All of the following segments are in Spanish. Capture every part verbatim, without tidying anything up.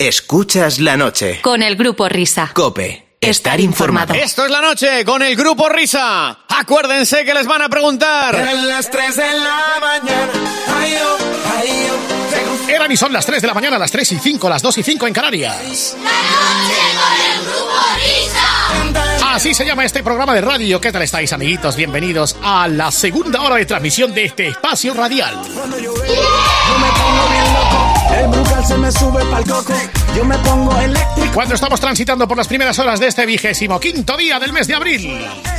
Escuchas la noche. Con el Grupo Risa. COPE. Estar informado. Esto es la noche con el Grupo Risa. Acuérdense que les van a preguntar. Eran las tres de la mañana. Ay, oh, ay, oh. Eran y son las tres de la mañana, las tres y cinco, las dos y cinco en Canarias. La noche con el Grupo Risa. Así se llama este programa de radio. ¿Qué tal estáis, amiguitos? Bienvenidos a la segunda hora de transmisión de este espacio radial. Cuando yo veo, yo me pongo bien loco. El brucal se me sube pa'l coco. Yo me pongo eléctrico. Cuando estamos transitando por las primeras horas de este vigésimo quinto día del mes de abril.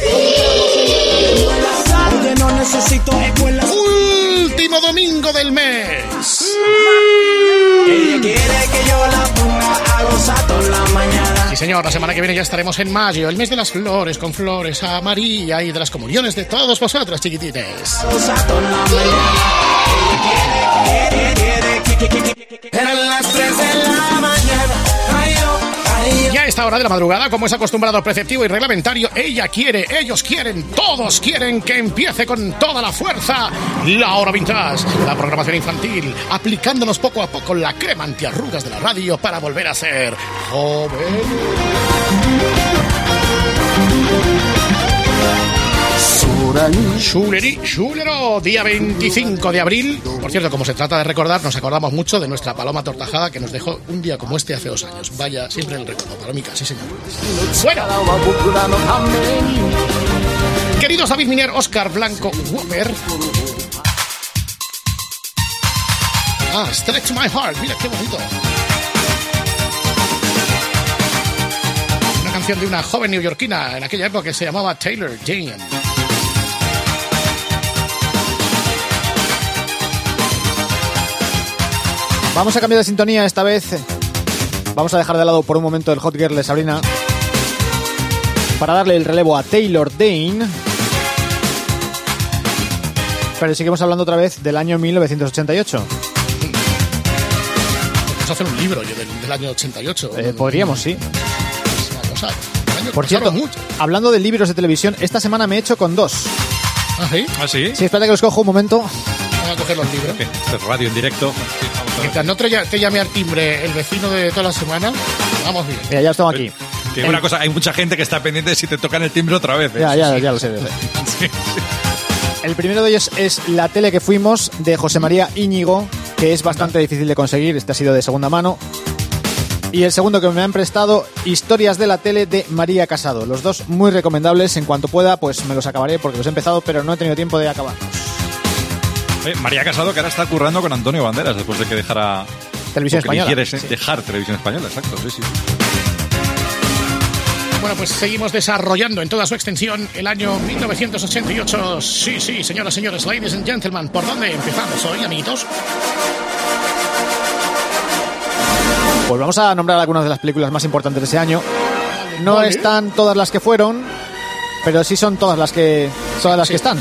Oye, no necesito escuela. Último domingo del mes. Ella quiere que yo la ponga a gozar toda la mañana. Sí, señor, la semana que viene ya estaremos en mayo, el mes de las flores, con flores a María y de las comuniones de todos vosotros, chiquitites. A gozar toda la mañana. Ella quiere, quiere, quiere, quiere, quiere. Eran las tres de la mañana. Ay, oh, ay, oh. Ya a esta hora de la madrugada, como es acostumbrado, preceptivo y reglamentario, ella quiere, ellos quieren, todos quieren que empiece con toda la fuerza la hora vintage, la programación infantil, aplicándonos poco a poco la crema antiarrugas de la radio para volver a ser joven. Shuleri, Shulero, día veinticinco de abril. Por cierto, como se trata de recordar, nos acordamos mucho de nuestra Paloma Tortajada, que nos dejó un día como este hace dos años. Vaya, siempre el recuerdo, Palomica, sí señor. Bueno, queridos David Miner, Oscar Blanco, Whopper. Ah, Stretch My Heart, mira qué bonito. Una canción de una joven neoyorquina en aquella época que se llamaba Taylor Dayne. Vamos a cambiar de sintonía esta vez. Vamos a dejar de lado por un momento el Hot Girl de Sabrina para darle el relevo a Taylor Dayne. Pero seguimos hablando otra vez del año mil novecientos ochenta y ocho. Vamos a hacer un libro del, del año ochenta y ocho. Eh, podríamos, sí. Es una cosa, un año por cierto, mucho. Hablando de libros de televisión, esta semana me he hecho con dos. ¿Ah, sí? ¿Ah, sí? Sí, espérate que los cojo un momento. Vamos a coger los libros. Esto es radio en directo. Mientras no te, te llame al timbre el vecino de toda la semana, vamos bien. Mira, ya estamos aquí. Que el... una cosa, hay mucha gente que está pendiente de si te tocan el timbre otra vez. ¿eh? Ya, ya, sí, ya sí. lo sé. Sí, sí. El primero de ellos es La tele que fuimos, de José María Íñigo, que es bastante difícil de conseguir. Este ha sido de segunda mano. Y el segundo que me han prestado, Historias de la tele, de María Casado. Los dos muy recomendables. En cuanto pueda, pues me los acabaré porque los he empezado, pero no he tenido tiempo de acabarlos. Eh, María Casado, que ahora está currando con Antonio Banderas después de que dejara Televisión Española. Quieres sí. dejar Televisión Española, exacto, sí, sí. Bueno, pues seguimos desarrollando en toda su extensión el año mil novecientos ochenta y ocho. Sí, sí, señoras, señores, ladies and gentlemen, ¿por dónde empezamos hoy, amiguitos? Pues vamos a nombrar algunas de las películas más importantes de ese año. No Vale. están todas las que fueron, pero sí son todas las que todas las sí. que están.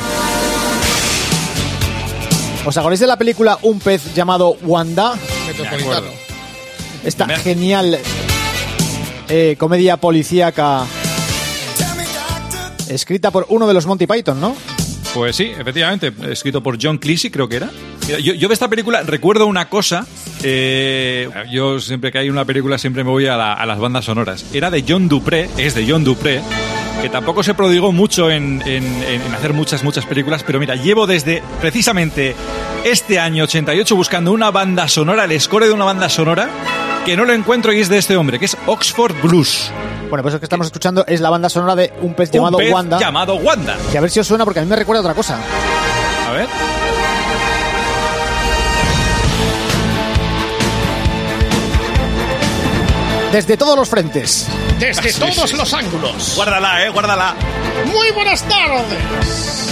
¿Os acordáis de la película Un pez llamado Wanda? Metropolitano. Esta Me- genial eh, comedia policíaca escrita por uno de los Monty Python, ¿no? Pues sí, efectivamente, escrito por John Cleese, creo que era. Mira, Yo, yo de esta película recuerdo una cosa. Eh, yo siempre que hay una película siempre me voy a, la- a las bandas sonoras. Era de John Dupré, es de John Dupré, que tampoco se prodigó mucho en, en, en hacer muchas, muchas películas, pero mira, llevo desde precisamente este año ochenta y ocho buscando una banda sonora, el score de una banda sonora, que no lo encuentro y es de este hombre, que es Oxford Blues. Bueno, pues lo que estamos escuchando es la banda sonora de Un pez llamado Un pez Wanda. llamado Wanda. Que a ver si os suena porque a mí me recuerda otra cosa. A ver. Desde todos los frentes. Desde Sí, todos sí, los sí. ángulos. Guárdala, eh, guárdala. Muy buenas tardes.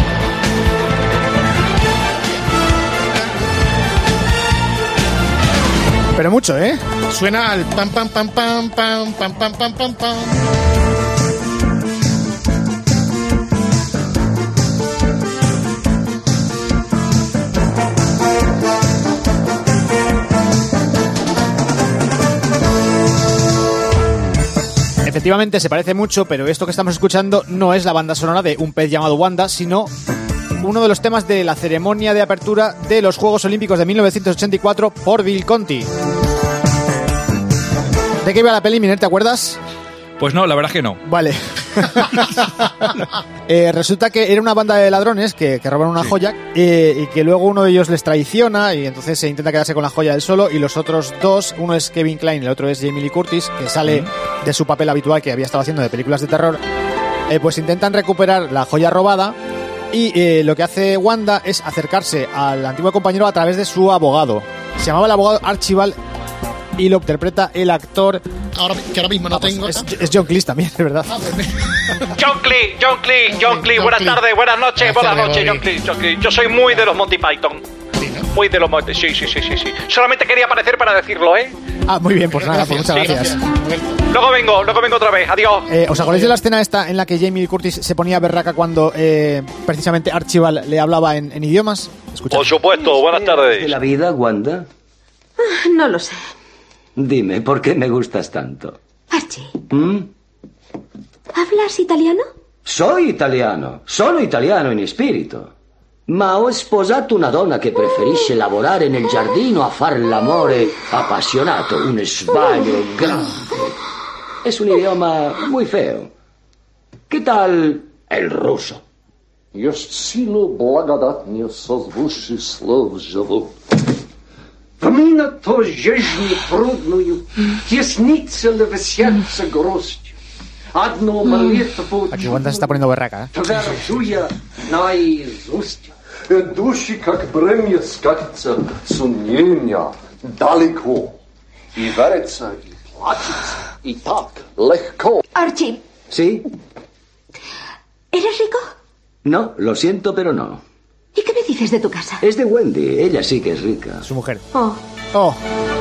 Pero mucho, ¿eh? Suena al pam pam pam pam pam pam pam pam pam pam. Efectivamente se parece mucho, pero esto que estamos escuchando no es la banda sonora de Un pez llamado Wanda, sino uno de los temas de la ceremonia de apertura de los Juegos Olímpicos de mil novecientos ochenta y cuatro por Bill Conti. ¿De qué iba la peli, Miner? ¿Te acuerdas? Pues no, la verdad es que no. Vale. eh, resulta que era una banda de ladrones que, que roban una Sí. joya eh, y que luego uno de ellos les traiciona y entonces se intenta quedarse con la joya él solo, y los otros dos, uno es Kevin Kline y el otro es Jamie Lee Curtis, que sale Mm. de su papel habitual que había estado haciendo de películas de terror, eh, pues intentan recuperar la joya robada. Y eh, lo que hace Wanda es acercarse al antiguo compañero a través de su abogado. Se llamaba el abogado Archibald y lo interpreta el actor... Ahora, que ahora mismo no Vamos, tengo... es, es John Cleese también, de verdad. Ah, pues me- John Cleese, John Cleese, John Cleese, John buenas Cleese. tardes, buenas noches, Buenas buenas tardes, noches, Bobby. John Cleese, John Cleese. Yo soy muy de los Monty Python. Sí, ¿no? Muy de los Monty, sí, sí, sí, sí, sí. Solamente quería aparecer para decirlo, ¿eh? Ah, muy bien, pues nada, pues muchas Sí, gracias. Luego vengo, luego vengo otra vez, adiós. Eh, ¿Os acordáis de la escena esta en la que Jamie Lee Curtis se ponía berraca cuando eh, precisamente Archibald le hablaba en, en idiomas? Escucha. Por supuesto, buenas ¿De tardes. la vida, Wanda? No lo sé. Dime, ¿por qué me gustas tanto? Archie, ¿Mm? ¿hablas italiano? Soy italiano, sono italiano in spirito. Ma ho sposato una donna che preferisce lavorare nel giardino a far l'amore appassionato, un sbaglio grande. Es un idioma muy feo. ¿Qué tal el ruso? Я ж силу благодатнее созвучий слов живу. Помина то жизни трудную, теснится ли в сердце грусть. Одну молитву Aquí Wanda se está poniendo berraca, ¿eh? тверджу я наизусть. Души, как бремя, скатится сомнения далеко. И верится, и плачется, и так легко. Archie, ¿Sí? ¿eres rico? No, lo siento, pero no. ¿Y qué me dices de tu casa? Es de Wendy, ella sí que es rica. Su mujer. Oh, Oh.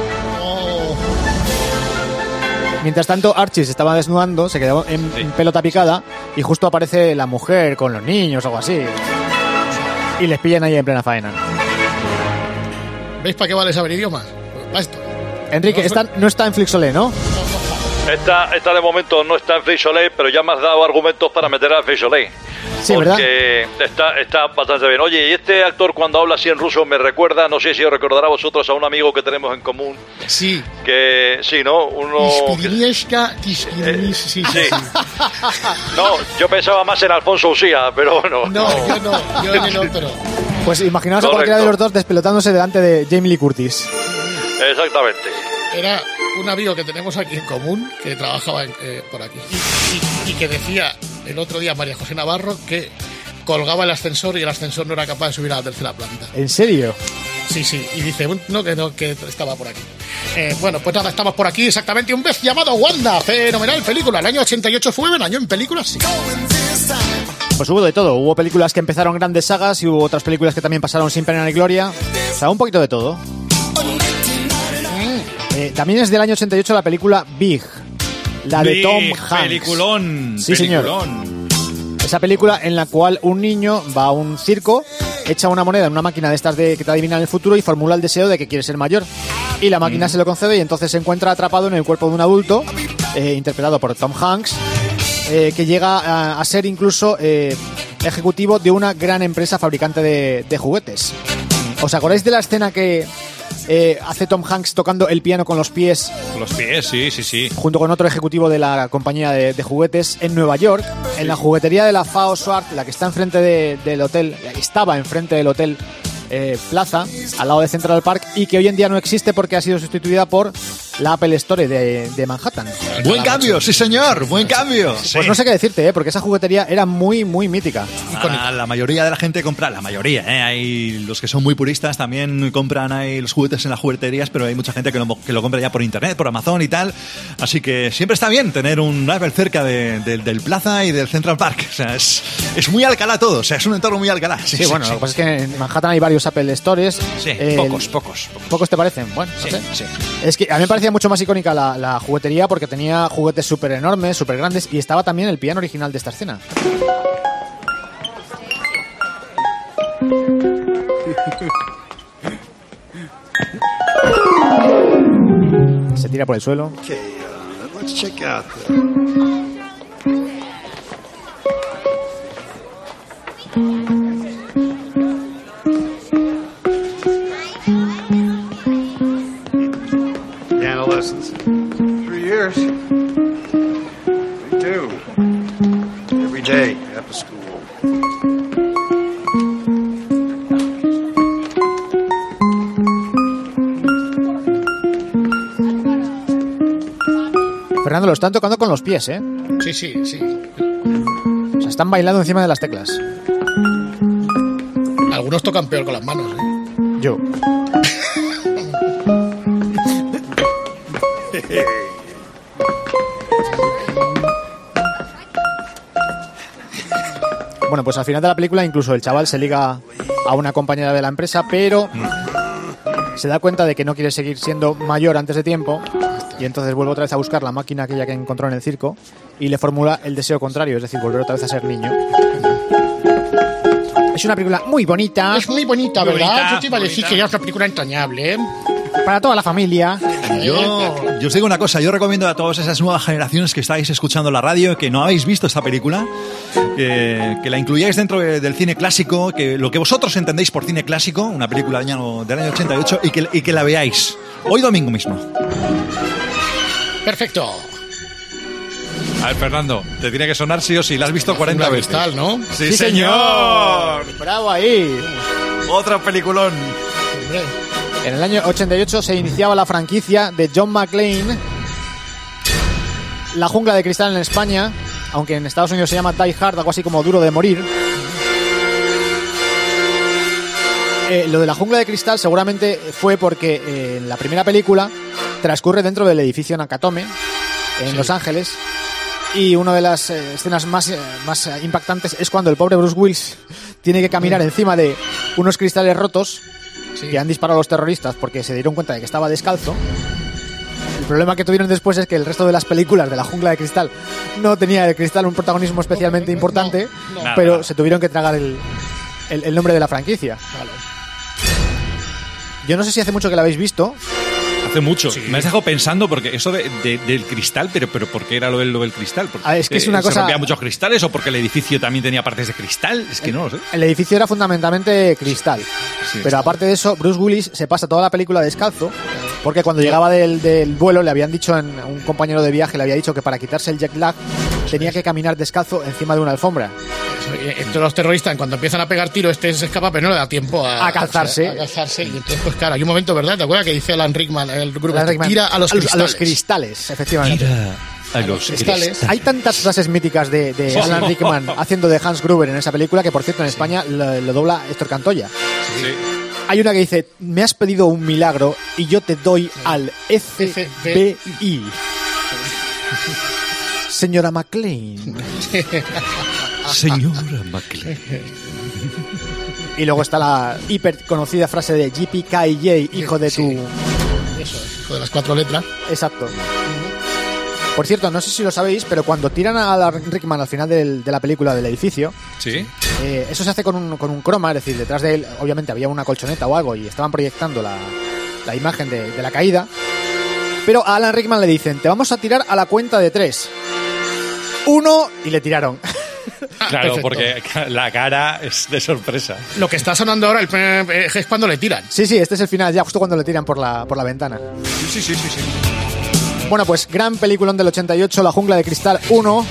Mientras tanto, Archie se estaba desnudando, se quedó en, en pelota picada y justo aparece la mujer con los niños o algo así. Y les pillan ahí en plena faena. ¿Veis para qué vale saber idiomas? Pues para esto. Enrique, esta no está en Flixolé, ¿no? Esta, esta de momento no está en Free Soleil, pero ya me has dado argumentos para meter a Free Soleil. Sí, ¿verdad? Porque está, está bastante bien. Oye, y este actor cuando habla así en ruso me recuerda, no sé si os recordará a vosotros, a un amigo que tenemos en común. Sí. Que, sí, ¿no? Uno... Ispirinieshka, Tishkirinis, sí, sí, Sí. sí. No, yo pensaba más en Alfonso Usía, pero bueno. No, yo no, yo en el otro. Pues imaginaos a Correcto. cualquiera de los dos despelotándose delante de Jamie Lee Curtis. Exactamente. Era un amigo que tenemos aquí en común, que trabajaba en- eh, por aquí, y, y- y que decía el otro día María José Navarro que colgaba el ascensor y el ascensor no era capaz de subir a la tercera planta. ¿En serio? Sí, sí, y dice, un- no, que no, que estaba por aquí. Eh, bueno, pues nada, estamos por aquí exactamente un vez llamado Wanda, fenomenal película, el año ochenta y ocho fue buen año en películas, sí. Pues hubo de todo. Hubo películas que empezaron grandes sagas y hubo otras películas que también pasaron sin pena ni gloria. O sea, un poquito de todo. Eh, también es del año ochenta y ocho la película Big, la de Big, Tom Hanks. Peliculón. Sí, señor. Peliculón. Esa película en la cual un niño va a un circo, echa una moneda en una máquina de estas de que te adivinan el futuro y formula el deseo de que quiere ser mayor. Y la máquina se lo concede y entonces se encuentra atrapado en el cuerpo de un adulto, eh, interpretado por Tom Hanks, eh, que llega a, a ser incluso eh, ejecutivo de una gran empresa fabricante de, de juguetes. ¿Os acordáis de la escena que eh, hace Tom Hanks tocando el piano con los pies Con los pies, sí, sí, sí. junto con otro ejecutivo de la compañía de, de juguetes en Nueva York, en la juguetería de la Fao Swart, la que está enfrente de- del hotel, la que estaba enfrente del hotel eh, Plaza, al lado de Central Park, y que hoy en día no existe porque ha sido sustituida por la Apple Store de, de Manhattan. Buen cambio, sí señor, buen cambio. Pues no sé qué decirte, ¿eh? Porque esa juguetería era muy, muy mítica. Ah, la mayoría de la gente compra, la mayoría, ¿eh? Hay los que son muy puristas también compran ahí los juguetes en las jugueterías, pero hay mucha gente que lo, que lo compra ya por internet, por Amazon y tal. Así que siempre está bien tener un Apple cerca de- de- del Plaza y del Central Park. O sea, es, es muy Alcalá todo, o sea, es un entorno muy Alcalá. Sí, bueno, lo que pasa es que en Manhattan hay varios Apple Stores. Sí, Eh, pocos, pocos, pocos. ¿Pocos te parecen? Bueno, no Sí, sé. sí. Es que a mí me parecía mucho más icónica la, la juguetería porque tenía juguetes súper enormes, súper grandes, y estaba también el piano original de esta escena. Se tira por el suelo. Okay, uh, let's check out the... The adolescents. Three Cheers. Me too. Every day after school. Fernando, lo están tocando con los pies, ¿eh? Sí, sí, sí. O sea, están bailando encima de las teclas. Algunos tocan peor con las manos, ¿eh? Yo. Bueno, pues al final de la película incluso el chaval se liga a una compañera de la empresa, pero se da cuenta de que no quiere seguir siendo mayor antes de tiempo y entonces vuelve otra vez a buscar la máquina aquella que encontró en el circo y le formula el deseo contrario, es decir, volver otra vez a ser niño. Es una película muy bonita. Es muy bonita, Muy ¿verdad? bonita, Yo te iba a decir bonita. que ya es una película entrañable, ¿eh? Para toda la familia. Yo, yo os digo una cosa, yo recomiendo a todas esas nuevas generaciones que estáis escuchando la radio, que no habéis visto esta película, que, que la incluyáis dentro de- del cine clásico, que lo que vosotros entendéis por cine clásico, una película del año, del año ochenta y ocho, y que, y que la veáis hoy domingo mismo. Perfecto. A ver, Fernando, te tiene que sonar sí o sí, la has visto cuarenta Una veces. Cristal, ¿no? Sí, Sí, señor. Bravo ahí. Otro peliculón. Hombre. En el año ochenta y ocho se iniciaba la franquicia de John McClane, La jungla de cristal en España, aunque en Estados Unidos se llama Die Hard, algo así como Duro de morir. Eh, lo de la jungla de cristal seguramente fue porque eh, en la primera película transcurre dentro del edificio Nakatomi, en Sí. Los Ángeles, y una de las eh, escenas más, eh, más eh, impactantes es cuando el pobre Bruce Willis tiene que caminar encima de unos cristales rotos Sí. que han disparado los terroristas porque se dieron cuenta de que estaba descalzo. El problema que tuvieron después es que el resto de las películas de la jungla de cristal no tenía el cristal un protagonismo especialmente importante, no. Nada. pero se tuvieron que tragar el, el, el nombre de la franquicia. Vale. Yo no sé si hace mucho que la habéis visto. Hace mucho. Sí. Me has dejado pensando porque eso de, de- del cristal, pero, pero ¿por qué era lo del, lo del cristal? Porque, Ah, es que es una ¿Se cosa- rompían muchos cristales o porque el edificio también tenía partes de cristal? Es que no lo sé. El edificio era fundamentalmente cristal. Sí. Pero aparte de eso, Bruce Willis se pasa toda la película descalzo, porque cuando llegaba del, del vuelo le habían dicho, en, un compañero de viaje le había dicho que para quitarse el jet lag tenía que caminar descalzo encima de una alfombra. Entonces los terroristas, cuando empiezan a pegar tiro, este se escapa, pero no le da tiempo a, A calzarse. A calzarse. Y entonces, pues claro, hay un momento, ¿verdad? ¿Te acuerdas que dice Alan Rickman, el grupo, Alan este, Rickman, tira a los cristales? a los cristales, efectivamente. A los cristales. Hay tantas frases míticas de, de Alan Rickman haciendo de Hans Gruber en esa película que, por cierto, en España lo, lo dobla Héctor Cantoya. Sí. Hay una que dice: me has pedido un milagro y yo te doy al F B I. Señora McClane. Señora McLean. Y luego está la hiper conocida frase de J P K J, hijo de tu... Eso es, hijo de las cuatro letras. Exacto. Por cierto, no sé si lo sabéis, pero cuando tiran a Alan Rickman al final del- de la película del edificio, Sí. eh, eso se hace con un, con un croma, es decir, detrás de él obviamente había una colchoneta o algo y estaban proyectando la, la imagen de, de la caída. Pero a Alan Rickman le dicen: te vamos a tirar a la cuenta de tres. Uno, y le tiraron. Claro, perfecto. porque la cara es de sorpresa. Lo que está sonando ahora el pe- pe- es cuando le tiran. Sí, sí, este es el final, ya justo cuando le tiran por la, por la ventana. Sí, sí, sí, sí. Bueno, pues gran peliculón del ochenta y ocho, La jungla de cristal uno.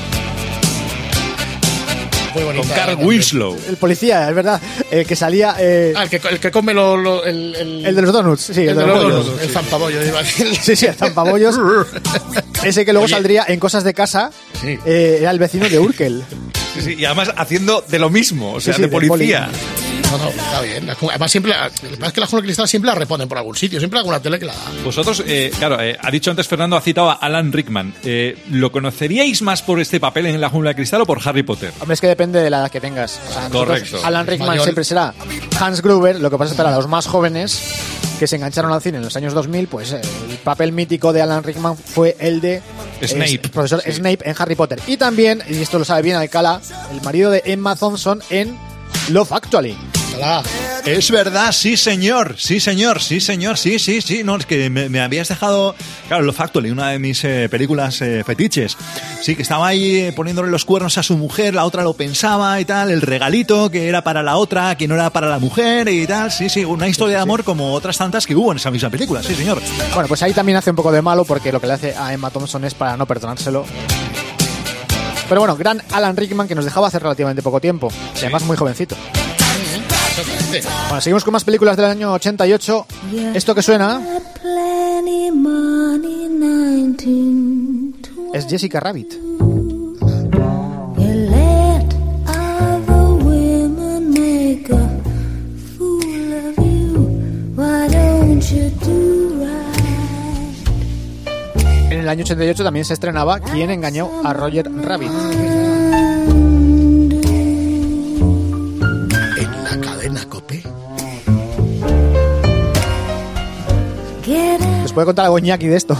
Muy bonita. Con Carl también. Winslow. El policía, es verdad, el que salía... eh, Ah, el que, el que come lo, lo- el, el, el de los donuts, sí, el, el de los donuts. donuts, el zampabollo. Iba a decir. Sí, sí, el zampabollos. Ese que luego Oye. saldría en Cosas de Casa, Sí. eh, era el vecino de Urkel. Sí, sí, y además haciendo de lo mismo, o sea, sí, de de policía. No, no, está bien. La jungla- Además, siempre, la- lo que pasa es que la jungla de cristal siempre la reponen por algún sitio. Siempre hay alguna tele que la da. Vosotros, eh, claro, eh, ha dicho antes Fernando, ha citado a Alan Rickman. Eh, ¿Lo conoceríais más por este papel en La jungla de cristal o por Harry Potter? Hombre, es que depende de la edad que tengas. O sea, nosotros, Correcto. Alan Rickman Mayor. siempre será Hans Gruber, lo que pasa es que para los más jóvenes que se engancharon al cine en los años dos mil, pues eh, el papel mítico de Alan Rickman fue el de Snape. eh, profesor Sí. Snape en Harry Potter. Y también, y esto lo sabe bien Alcala, el marido de Emma Thompson en Love Actually. Ojalá. Es verdad, sí señor, sí señor, sí señor, sí, sí, sí. No, es que me, me habías dejado, claro, Love Actually, una de mis eh, películas eh, fetiches. Sí, que estaba ahí eh, poniéndole los cuernos a su mujer, la otra lo pensaba y tal, el regalito que era para la otra, que no era para la mujer y tal. Sí, sí, una historia de amor como otras tantas que hubo en esa misma película, sí señor. Bueno, pues ahí también hace un poco de malo porque lo que le hace a Emma Thompson es para no perdonárselo. Pero bueno, gran Alan Rickman que nos dejaba hace relativamente poco tiempo. Sí. Además muy jovencito. Bueno, seguimos con más películas del año ochenta y ocho. Esto que suena es Jessica Rabbit. En el año ochenta y ocho también se estrenaba ¿Quién engañó a Roger Rabbit? En la cadena COPE. ¿Les puede contar algo Iñaki de esto?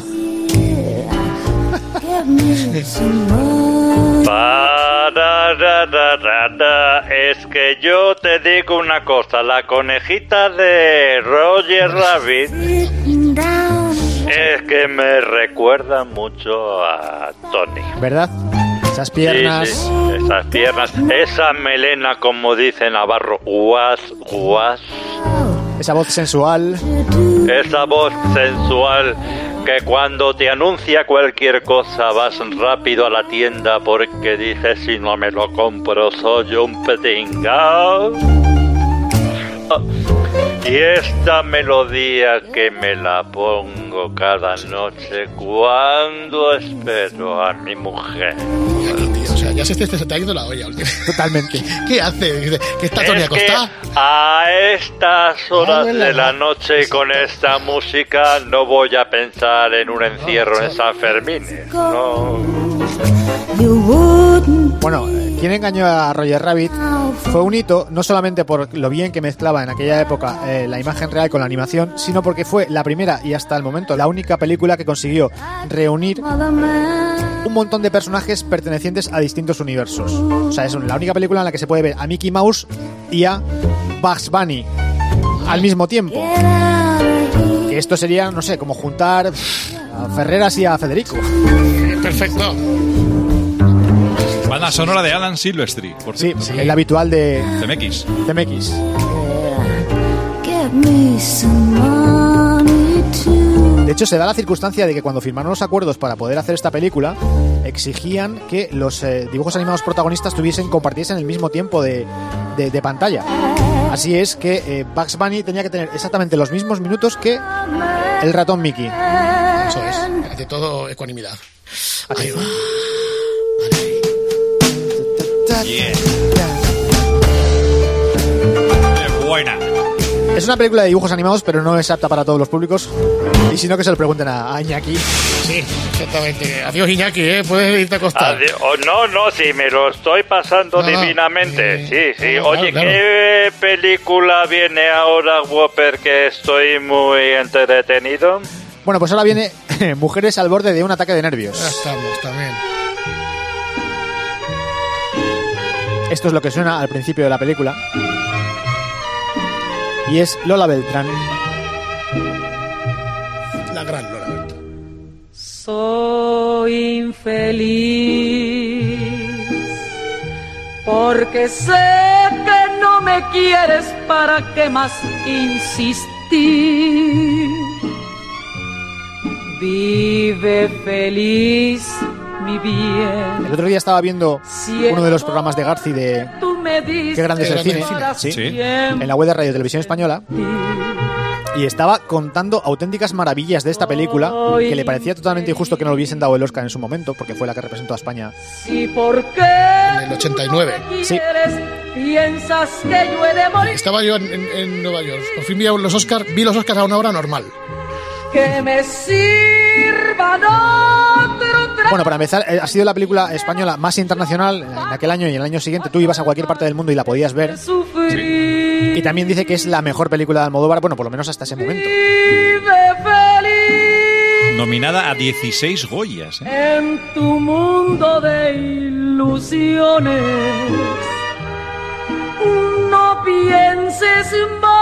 Es que yo te digo una cosa, la conejita de Roger Rabbit es que me recuerda mucho a Tony. ¿Verdad? Esas piernas. Sí, sí, esas piernas, esa melena, como dice Navarro, guas, guas. Esa voz sensual. Esa voz sensual que cuando te anuncia cualquier cosa vas rápido a la tienda porque dices si no me lo compro soy un petingao. Y esta melodía que me la pongo cada noche cuando espero a mi mujer. Tío, o sea, ya se te, se te ha ido la olla. Totalmente. ¿Qué hace? Dice, ¿que está Tony acostada? A estas horas de la noche con esta música no voy a pensar en un encierro en San Fermín. No. Bueno, ¿Quién engañó a Roger Rabbit? Fue un hito no solamente por lo bien que mezclaba en aquella época eh, la imagen real con la animación, sino porque fue la primera y hasta el momento la única película que consiguió reunir un montón de personajes pertenecientes a distintos universos. O sea, es la única película en la que se puede ver a Mickey Mouse y a Bugs Bunny al mismo tiempo. Que esto sería, no sé, como juntar a Ferreras y a Federico. Perfecto. Banda sonora de Alan Silvestri, por sí, sí, el habitual de C M X. C M X. De hecho, se da la circunstancia de que cuando firmaron los acuerdos para poder hacer esta película, exigían que los eh, dibujos animados protagonistas tuviesen, compartiesen el mismo tiempo de, de, de pantalla. Así es que eh, Bugs Bunny tenía que tener exactamente los mismos minutos que el ratón Mickey. Eso es, de todo ecuanimidad. Ahí va. Yeah. Qué buena. Es una película de dibujos animados, pero no es apta para todos los públicos. Y si no, que se lo pregunten a, a Iñaki. Sí, exactamente. Adiós, Iñaki, ¿eh? Puedes irte a acostar. Adiós. Oh, no, no, si me lo estoy pasando no, divinamente. No. Sí, sí. No, Oye, claro, ¿qué claro. película viene ahora, Whopper, que estoy muy entretenido? Bueno, pues ahora viene Mujeres al borde de un ataque de nervios. Ya estamos, también. Esto es lo que suena al principio de la película. Y es Lola Beltrán. La gran Lola Beltrán. Soy infeliz porque sé que no me quieres, ¿para qué más insistir? Vive feliz, mi bien. El otro día estaba viendo uno de los programas de Garci de Qué grande es el cine, ¿sí? Sí. En la web de Radio Televisión Española, y estaba contando auténticas maravillas de esta película, que le parecía totalmente injusto que no le hubiesen dado el Oscar en su momento, porque fue la que representó a España en el ochenta y nueve. Sí. Estaba yo en, en, en Nueva York, por fin vi los Oscars, vi los Oscars a una hora normal. Que me sirvan otro trago. Bueno, para empezar, ha sido la película española más internacional en aquel año y el año siguiente. Tú ibas a cualquier parte del mundo y la podías ver. Sí. Y también dice que es la mejor película de Almodóvar, bueno, por lo menos hasta ese momento. Nominada a dieciséis Goyas, ¿eh? En tu mundo de ilusiones no pienses pienses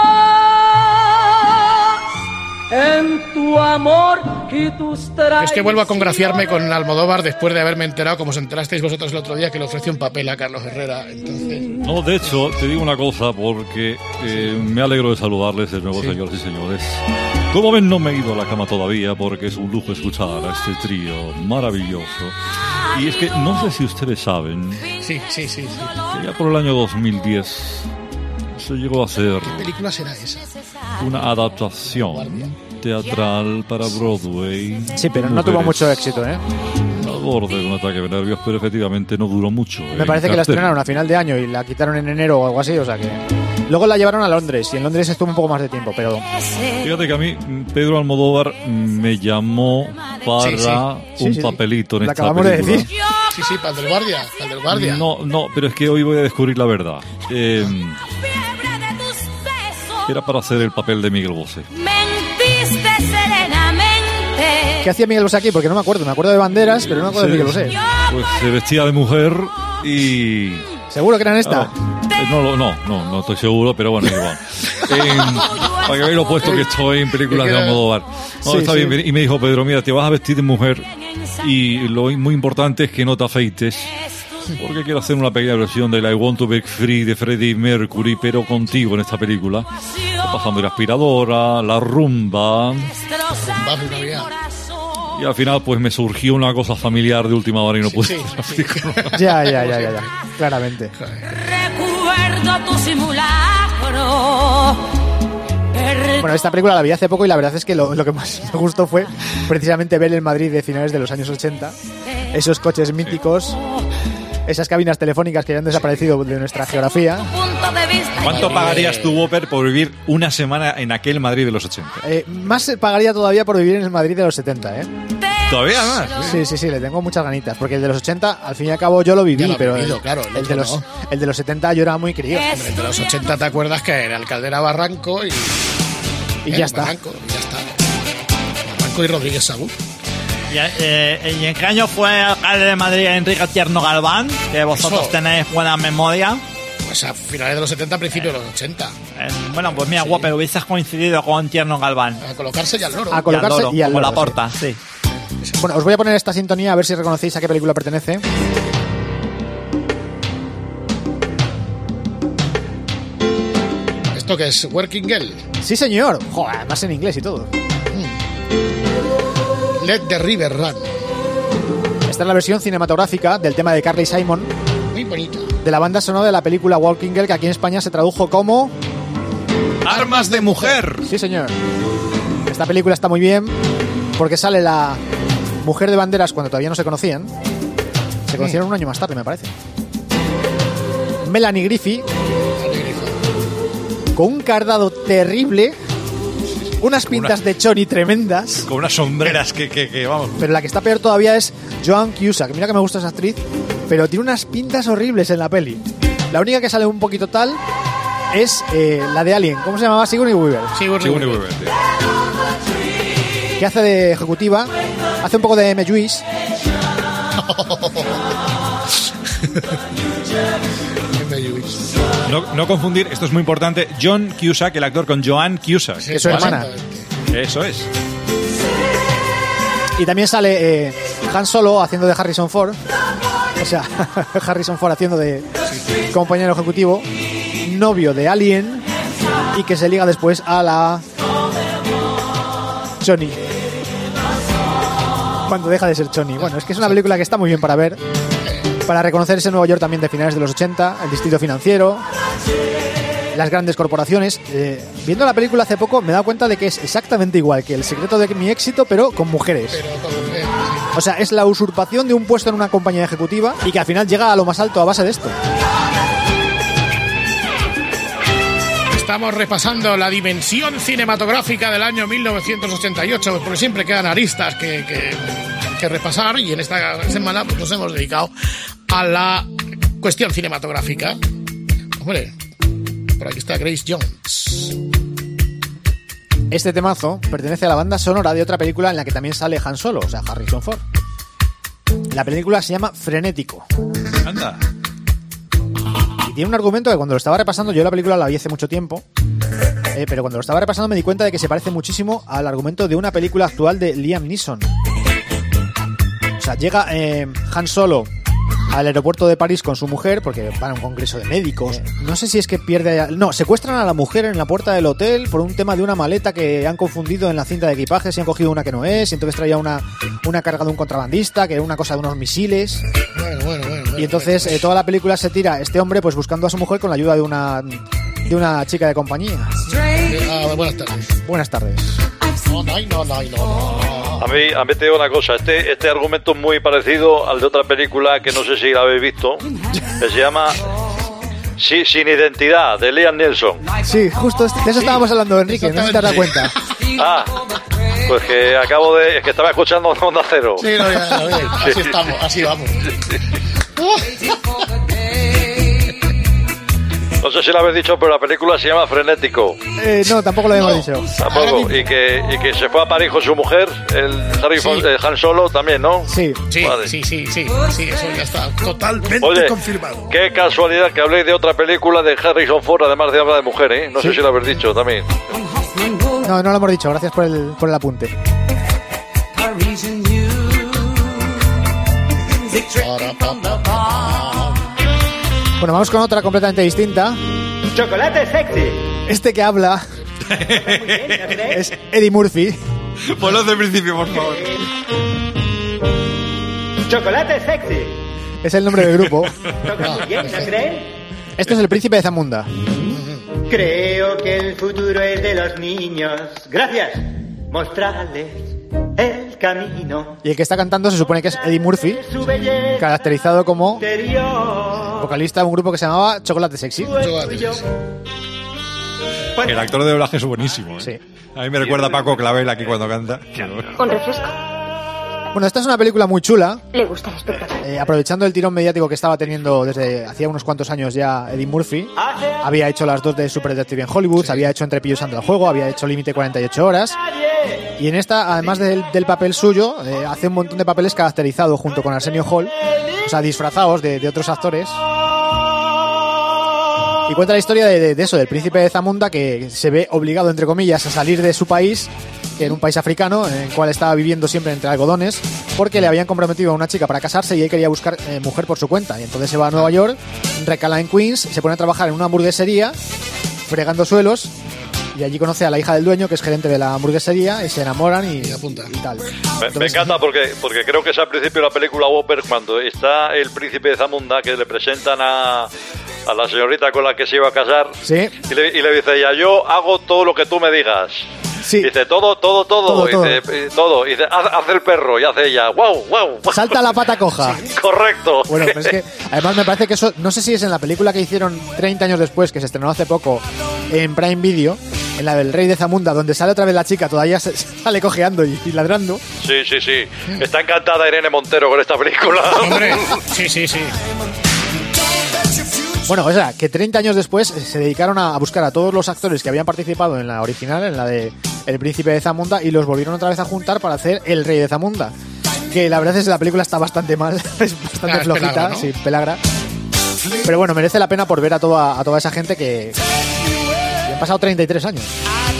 más en tu amor y tus traiciones. Es que vuelvo a congraciarme con Almodóvar después de haberme enterado, como os enterasteis vosotros el otro día, que le ofreció un papel a Carlos Herrera. Entonces... No, de hecho, te digo una cosa, porque eh, me alegro de saludarles de nuevo, Sí. señoras y señores. Como ven, no me he ido a la cama todavía, porque es un lujo escuchar a este trío maravilloso. Y es que no sé si ustedes saben Sí, sí, sí, sí. que ya por el año dos mil diez se llegó a hacer ¿Qué película será esa? una adaptación teatral para Broadway. Sí, pero no tuvo mucho éxito, ¿eh? Al borde de un ataque de nervios, pero efectivamente no duró mucho. Me parece que la estrenaron a final de año y la quitaron en enero o algo así, o sea que... Luego la llevaron a Londres y en Londres estuvo un poco más de tiempo, pero... Fíjate que a mí Pedro Almodóvar me llamó para Sí, sí. un Sí, sí. papelito en Lo esta acabamos de película. decir. Sí, sí, para el del guardia, para el del guardia. No, no, pero es que hoy voy a descubrir la verdad. Eh, era para hacer el papel de Miguel Bosé. Mentiste serenamente. ¿Qué hacía Miguel Bosé aquí? Porque no me acuerdo. Me acuerdo de Banderas, pero no me acuerdo Sí, de Miguel Bosé. Pues se vestía de mujer y... ¿Seguro que era en esta? Ah, eh, no, lo- no, no, no estoy seguro, pero bueno, igual. Eh, para que veáis lo puesto que estoy en películas de Almodóvar. No, Sí, está sí. bien. Y me dijo, Pedro, mira, te vas a vestir de mujer y lo muy importante es que no te afeites. Porque quiero hacer una pequeña versión de la I Want to Break Free de Freddie Mercury, pero contigo en esta película. Está pasando la aspiradora, la rumba. Rumba, no había. Y al final, pues me surgió una cosa familiar de última hora y no pude. Sí, sí. Ya, ya, ya, ya, ya. Claramente. Recuerdo tu simulacro. Bueno, esta película la vi hace poco y la verdad es que lo, lo que más me gustó fue precisamente ver el Madrid de finales de los años ochenta. Esos coches míticos, esas cabinas telefónicas que ya han desaparecido de nuestra geografía. Punto de vista. ¿Cuánto pagarías tú, Whopper, por vivir una semana en aquel Madrid de los ochenta? Eh, más se pagaría todavía por vivir en el Madrid de los setenta, ¿eh? ¿Todavía más? Sí, sí, sí, le tengo muchas ganitas. Porque el de los ochenta, al fin y al cabo, yo lo viví, Ya lo has pero vivido, el, claro, el el, otro de los, no. el de los setenta yo era muy crío. Hombre, de los ochenta te acuerdas que era alcalde era Barranco y... Y eh, ya está. Barranco, y ya está. Barranco y Rodríguez Sabú. ¿Y, eh, ¿Y en qué año fue alcalde de Madrid Enrique Tierno Galván? Que vosotros Eso. tenéis buena memoria. Pues a finales de los setenta, principios de los ochenta. Eh, bueno, pues mira, Whopper, hubieses coincidido con Tierno Galván. A colocarse ya al loro. A colocarse y al como loro, la porta, sí. Bueno, os voy a poner esta sintonía a ver si reconocéis a qué película pertenece. ¿Esto qué es? Working Girl. Sí, señor. Joder, además en inglés y todo. Let the River Run. Esta es la versión cinematográfica del tema de Carly Simon, Muy bonita. de la banda sonora de la película Walking Girl, que aquí en España se tradujo como... ¡Armas de mujer! Sí, señor. Esta película está muy bien porque sale la mujer de Banderas cuando todavía no se conocían. Se conocieron un año más tarde, me parece. Melanie Griffith, con un cardado terrible, unas pintas de choni tremendas, Con unas sombreras que, que, que, vamos... pero la que está peor todavía es Joan Cusack. Mira que me gusta esa actriz, pero tiene unas pintas horribles en la peli. La única que sale un poquito tal es eh, la de Alien. ¿Cómo se llamaba? Sigourney Weaver. Sigourney Sigourney Weaver. Weaver, tío. Que hace de ejecutiva, hace un poco de M. Juice. No, no confundir, esto es muy importante, John Cusack, el actor, con Joan Cusack. Que es su hermana. Eso es. Y también sale eh, Han Solo haciendo de Harrison Ford. O sea, Harrison Ford haciendo de compañero ejecutivo, novio de Alien, y que se liga después a la Johnny. Cuando deja de ser Johnny. Bueno, es que es una película que está muy bien para ver. Para reconocer ese Nueva York también de finales de los ochenta, el distrito financiero, las grandes corporaciones. Eh, viendo la película hace poco me he dado cuenta de que es exactamente igual que El secreto de mi éxito, pero con mujeres. O sea, es la usurpación de un puesto en una compañía ejecutiva y que al final llega a lo más alto a base de esto. Estamos repasando la dimensión cinematográfica del año mil novecientos ochenta y ocho, porque siempre quedan aristas que, que, que repasar, y en esta semana pues, nos hemos dedicado a la cuestión cinematográfica. Hombre, por aquí está Grace Jones. Este temazo pertenece a la banda sonora de otra película en la que también sale Han Solo, o sea, Harrison Ford. La película se llama Frenético. Anda. Y tiene un argumento que cuando lo estaba repasando, yo la película la vi hace mucho tiempo, eh, pero cuando lo estaba repasando me di cuenta de que se parece muchísimo al argumento de una película actual de Liam Neeson. O sea, llega eh, Han Solo al aeropuerto de París con su mujer porque van a un congreso de médicos. No sé si es que pierde... No, secuestran a la mujer en la puerta del hotel por un tema de una maleta que han confundido en la cinta de equipaje, y han cogido una que no es, y entonces traía una, una carga de un contrabandista, que era una cosa de unos misiles. Bueno, bueno, bueno. bueno y entonces bueno. Eh, toda la película se tira este hombre pues buscando a su mujer con la ayuda de una, de una chica de compañía. Ah, buenas tardes. Buenas tardes. No, no, no, no, no. A mí, a mí te digo una cosa, este, este argumento es muy parecido al de otra película que no sé si la habéis visto, que se llama sí, Sin Identidad, de Liam Neeson. Sí, justo de eso sí. Estábamos hablando, Enrique, no sé si te das cuenta. Ah, pues que acabo de... Es que estaba escuchando Onda Cero. Sí, no, ya, ya, ya, así sí. estamos, así vamos. No sé si lo habéis dicho, pero la película se llama Frenético. Eh, no, tampoco lo habíamos no, dicho. Tampoco. Y que, y que se fue a París con su mujer, el Harry sí. eh, Han Solo también, ¿no? Sí. Sí, vale. sí, sí, sí, sí, eso ya está totalmente Oye, confirmado. Qué casualidad que habléis de otra película de Harrison Ford, además de hablar de mujer, ¿eh? No ¿Sí? sé si lo habéis dicho también. No, no lo hemos dicho, gracias por el, por el apunte. Bueno, vamos con otra completamente distinta. Chocolate sexy. Este que habla es Eddie Murphy. Ponlo desde el principio, por favor. Chocolate sexy. Es el nombre del grupo. ¿Toca muy bien, ¿no creen? Esto es el Príncipe de Zamunda. Creo que el futuro es de los niños. Gracias. Mostrarles el camino. Y el que está cantando se supone que es Eddie Murphy, caracterizado como vocalista de un grupo que se llamaba Chocolate Sexy. Chocolate Sexy. El actor de doblaje es buenísimo, ¿eh? Sí. A mí me recuerda a Paco Clavel aquí cuando canta. Con refresco. Bueno, esta es una película muy chula. Le gusta el espectáculo. Eh, aprovechando el tirón mediático que estaba teniendo desde hacía unos cuantos años ya Eddie Murphy. Había hecho las dos de Super Detective en Hollywood, sí. Había hecho Entre pillos ante el juego, había hecho Límite cuarenta y ocho horas. Y en esta, además del, del papel suyo, eh, hace un montón de papeles caracterizados junto con Arsenio Hall, o sea, disfrazados de, de otros actores. Y cuenta la historia de, de, de eso, del príncipe de Zamunda, que se ve obligado, entre comillas, a salir de su país, que era un país africano, en el cual estaba viviendo siempre entre algodones, porque le habían comprometido a una chica para casarse y él quería buscar eh, mujer por su cuenta. Y entonces se va a Nueva York, recala en Queens, se pone a trabajar en una hamburguesería, fregando suelos, y allí conoce a la hija del dueño, que es gerente de la hamburguesería, y se enamoran y, y, y tal. Me, Entonces, me encanta porque, porque creo que es al principio de la película Whopper, cuando está el príncipe de Zamunda, que le presentan a... a la señorita con la que se iba a casar, ¿sí? y, le, y le dice ella, yo hago todo lo que tú me digas. Sí. Dice, todo, todo, todo. Todo, y todo. Dice, todo. Y dice, haz, haz el perro. Y hace ella, wow, wow. Salta la pata coja. Sí, correcto. Bueno, pero es que además me parece que eso, no sé si es en la película que hicieron treinta años después, que se estrenó hace poco en Prime Video, en la del Rey de Zamunda, donde sale otra vez la chica, todavía se, sale cojeando y, y ladrando. Sí, sí, sí. Está encantada Irene Montero con esta película. Hombre, sí, sí, sí. Bueno, o sea, que treinta años después se dedicaron a buscar a todos los actores que habían participado en la original, en la de El Príncipe de Zamunda, y los volvieron otra vez a juntar para hacer El Rey de Zamunda. Que la verdad es que la película está bastante mal, es bastante ah, flojita, pelagra, ¿no? Sí, pelagra. Pero bueno, merece la pena por ver a toda, a toda esa gente que... que han pasado treinta y tres años.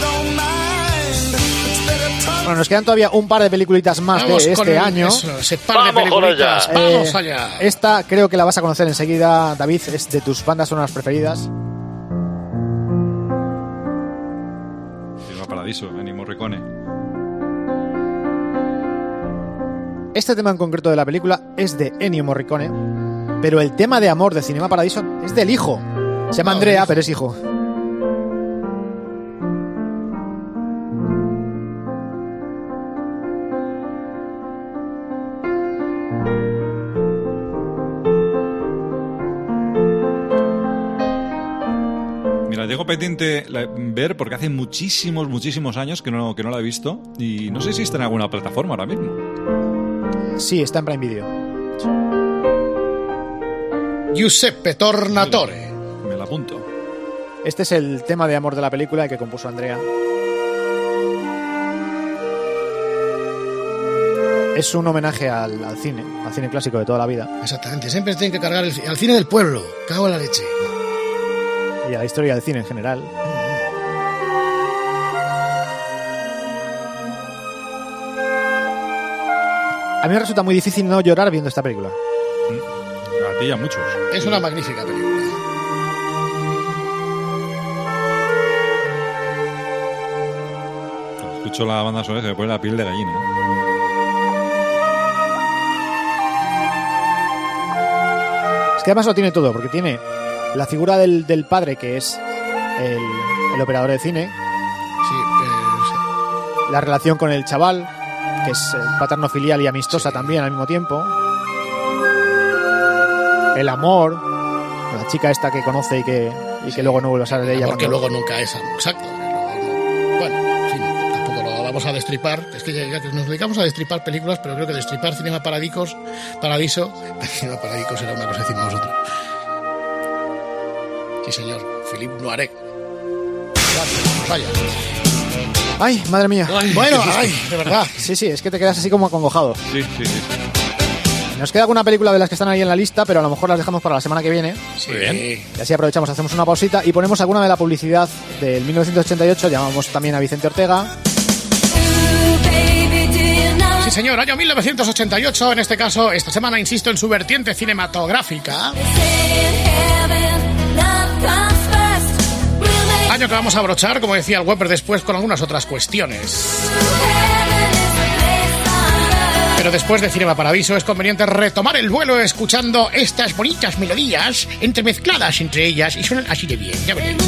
Bueno, nos quedan todavía un par de peliculitas más Vamos de este año. Eso, ese par de peliculitas. Vamos eh, allá. Esta creo que la vas a conocer enseguida, David, es de tus bandas sonoras preferidas. Cinema Paradiso, Ennio Morricone. Este tema en concreto de la película es de Ennio Morricone, pero el tema de amor de Cinema Paradiso es del hijo. Se llama Andrea, pero es hijo. Tengo pendiente la, ver porque hace muchísimos, muchísimos años que no, que no la he visto y no sé si está en alguna plataforma ahora mismo. Sí, está en Prime Video. Giuseppe Tornatore. Me, me la apunto. Este es el tema de amor de la película que compuso Andrea. Es un homenaje al, al cine, al cine clásico de toda la vida. Exactamente, siempre tienen que cargar el, al cine del pueblo. Cago en la leche. y a la historia del cine en general. A mí me resulta muy difícil no llorar viendo esta película. A ti y a muchos. Es una magnífica película. Escucho la banda sonora y se me pone la piel de gallina. Es que además lo tiene todo, porque tiene la figura del, del padre, que es el, el operador de cine. Sí, pues... La relación con el chaval, que es paterno filial y amistosa, sí, también al mismo tiempo. El amor, la chica esta que conoce y que, y que sí, luego no vuelve a saber de ella. Porque cuando... luego nunca es exacto. Bueno, en fin, tampoco lo vamos a destripar. Es que ya, ya nos dedicamos a destripar películas, pero creo que destripar Cinema Paradicos, Paradiso, Cinema Paradicos era una cosa que decimos nosotros. Sí, señor, Philippe Noiret. Gracias, vaya. Ay, madre mía. Ay, bueno, ay, de verdad. Sí, sí, es que te quedas así como acongojado. Sí, sí, sí. Nos queda alguna película de las que están ahí en la lista, pero a lo mejor las dejamos para la semana que viene. Sí. Muy bien. Y así aprovechamos, hacemos una pausita y ponemos alguna de la publicidad del mil novecientos ochenta y ocho. Llamamos también a Vicente Ortega. Sí, señor, año mil novecientos ochenta y ocho. En este caso, esta semana insisto en su vertiente cinematográfica. Año que vamos a abrochar, como decía el Webber después, con algunas otras cuestiones. Pero después de Cinema Paradiso es conveniente retomar el vuelo escuchando estas bonitas melodías entremezcladas entre ellas y suenan así de bien, ya veréis.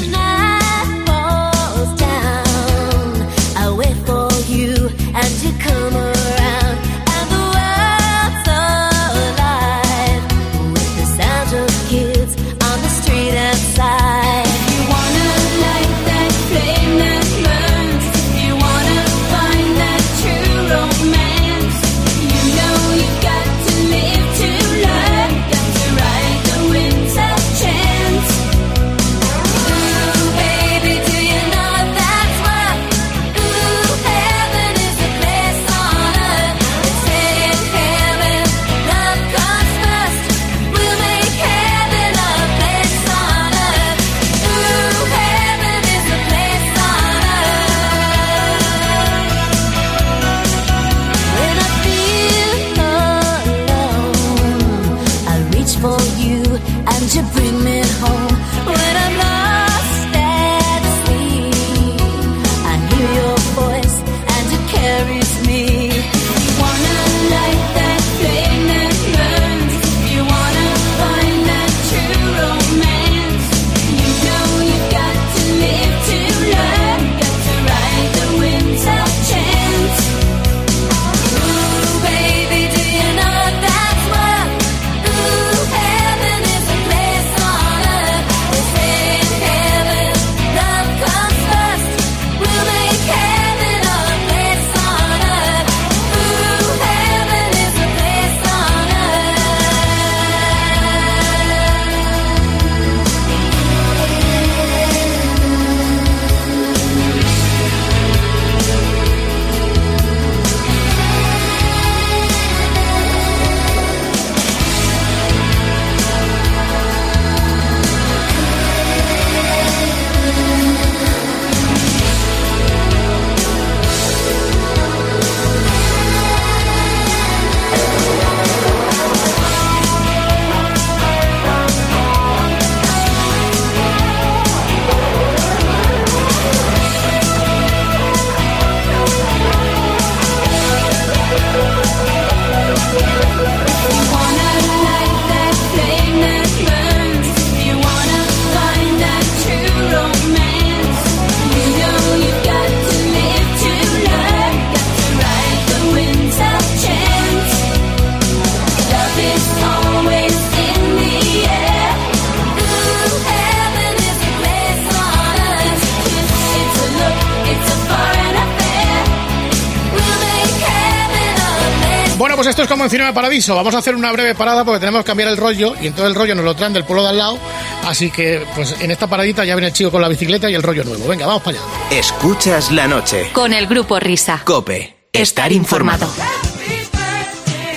Bueno, pues esto es como en Cinema Paradiso. Vamos a hacer una breve parada porque tenemos que cambiar el rollo y en todo el rollo nos lo traen del pueblo de al lado. Así que, pues en esta paradita ya viene el chico con la bicicleta y el rollo nuevo. Venga, vamos para allá. Escuchas la noche. Con el Grupo Risa. COPE. Estar informado.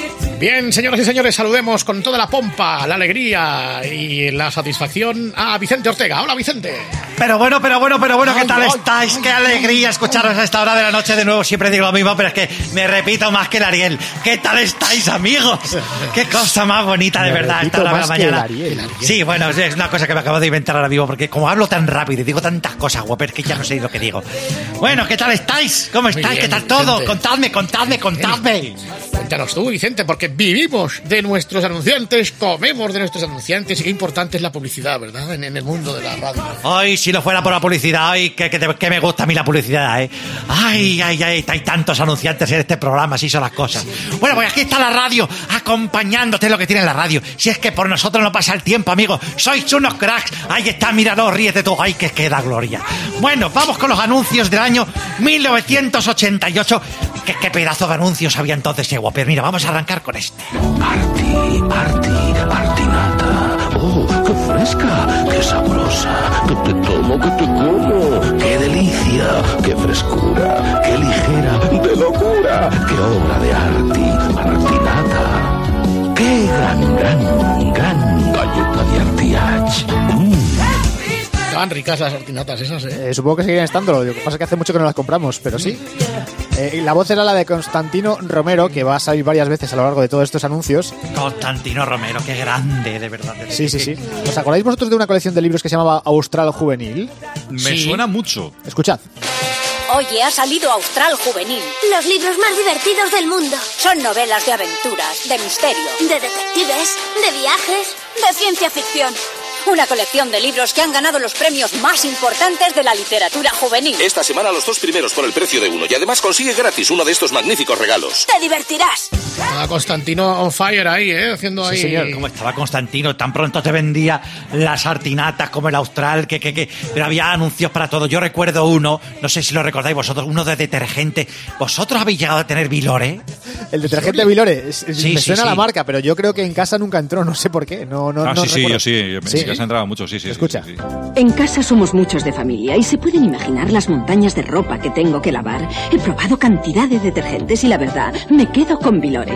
Bien, señoras y señores, saludemos con toda la pompa, la alegría y la satisfacción a Vicente Ortega. Hola, Vicente. Pero bueno, pero bueno, pero bueno, ¿qué Ay, tal ay, estáis? Qué alegría escucharos a esta hora de la noche de nuevo. Siempre digo lo mismo, pero es que me repito más que el Ariel. ¿Qué tal estáis, amigos? Qué cosa más bonita, de Me verdad, repito esta hora de la más que el mañana. Ariel, Ariel. Sí, bueno, es una cosa que me acabo de inventar ahora mismo, porque como hablo tan rápido y digo tantas cosas, guaper, que ya no sé lo que digo. Bueno, ¿qué tal estáis? ¿Cómo estáis? bien, ¿Qué tal todo? Vicente. Contadme, contadme, contadme. Cuéntanos tú, Vicente, porque vivimos de nuestros anunciantes, comemos de nuestros anunciantes y qué importante es la publicidad, ¿verdad? En, en el mundo de la radio. Ay, si no fuera por la publicidad, ay, que, que, te- que me gusta a mí la publicidad, ¿eh? Ay, ay, ay, hay tantos anunciantes en este programa, así son las cosas. Bueno, pues aquí está la radio, acompañándote lo que tiene la radio. Si es que por nosotros no pasa el tiempo, amigo. Sois unos cracks. Ahí está, míralo, ríete tú. Ay, que queda gloria. Bueno, vamos con los anuncios del año mil novecientos ochenta y ocho. ¿Qué, qué pedazo de anuncios había entonces, eh, guaper? Mira, vamos a arrancar con este. Arti, Arti, Artinata. Oh, qué fresca, qué sabrosa. Que te tomo, que te como. Qué delicia, qué frescura, qué ligera, de locura. Qué obra de Arti, Artinata. Qué gran, gran, gran galleta de Artiach. Mm. Estaban ricas las hortinatas esas, ¿eh? Eh, supongo que seguirán estándolo. Lo que pasa es que hace mucho que no las compramos, pero sí. Eh, la voz era la de Constantino Romero, que va a salir varias veces a lo largo de todos estos anuncios. Constantino Romero, qué grande, de verdad. de- Sí, sí, sí. ¿Os acordáis vosotros de una colección de libros que se llamaba Austral Juvenil? Me Sí. suena mucho. Escuchad. Oye, ha salido Austral Juvenil. Los libros más divertidos del mundo. Son novelas de aventuras, de misterio, De detectives, de viajes. de ciencia ficción. Una colección de libros que han ganado los premios más importantes de la literatura juvenil. Esta semana los dos primeros por el precio de uno y además consigue gratis uno de estos magníficos regalos. Te divertirás. A Constantino on fire ahí, ¿eh? Haciendo ahí... Sí, señor. ¿Cómo estaba Constantino? Tan pronto te vendía las artinatas como el Austral, que, que, que... Pero había anuncios para todo. Yo recuerdo uno, no sé si lo recordáis vosotros, uno de detergente. ¿Vosotros habéis llegado a tener Vilore? El detergente Vilore. Es- es- Sí, me sí, suena sí. la marca, pero yo creo que en casa nunca entró. No sé por qué. No, no, Ah, no sí, sí, recuerdo. yo sí. En ¿Sí? mi casa entraba mucho, sí, sí. Escucha. sí, sí. En casa somos muchos de familia y se pueden imaginar las montañas de ropa que tengo que lavar. He probado cantidad de detergentes y la verdad, me quedo con Vilore.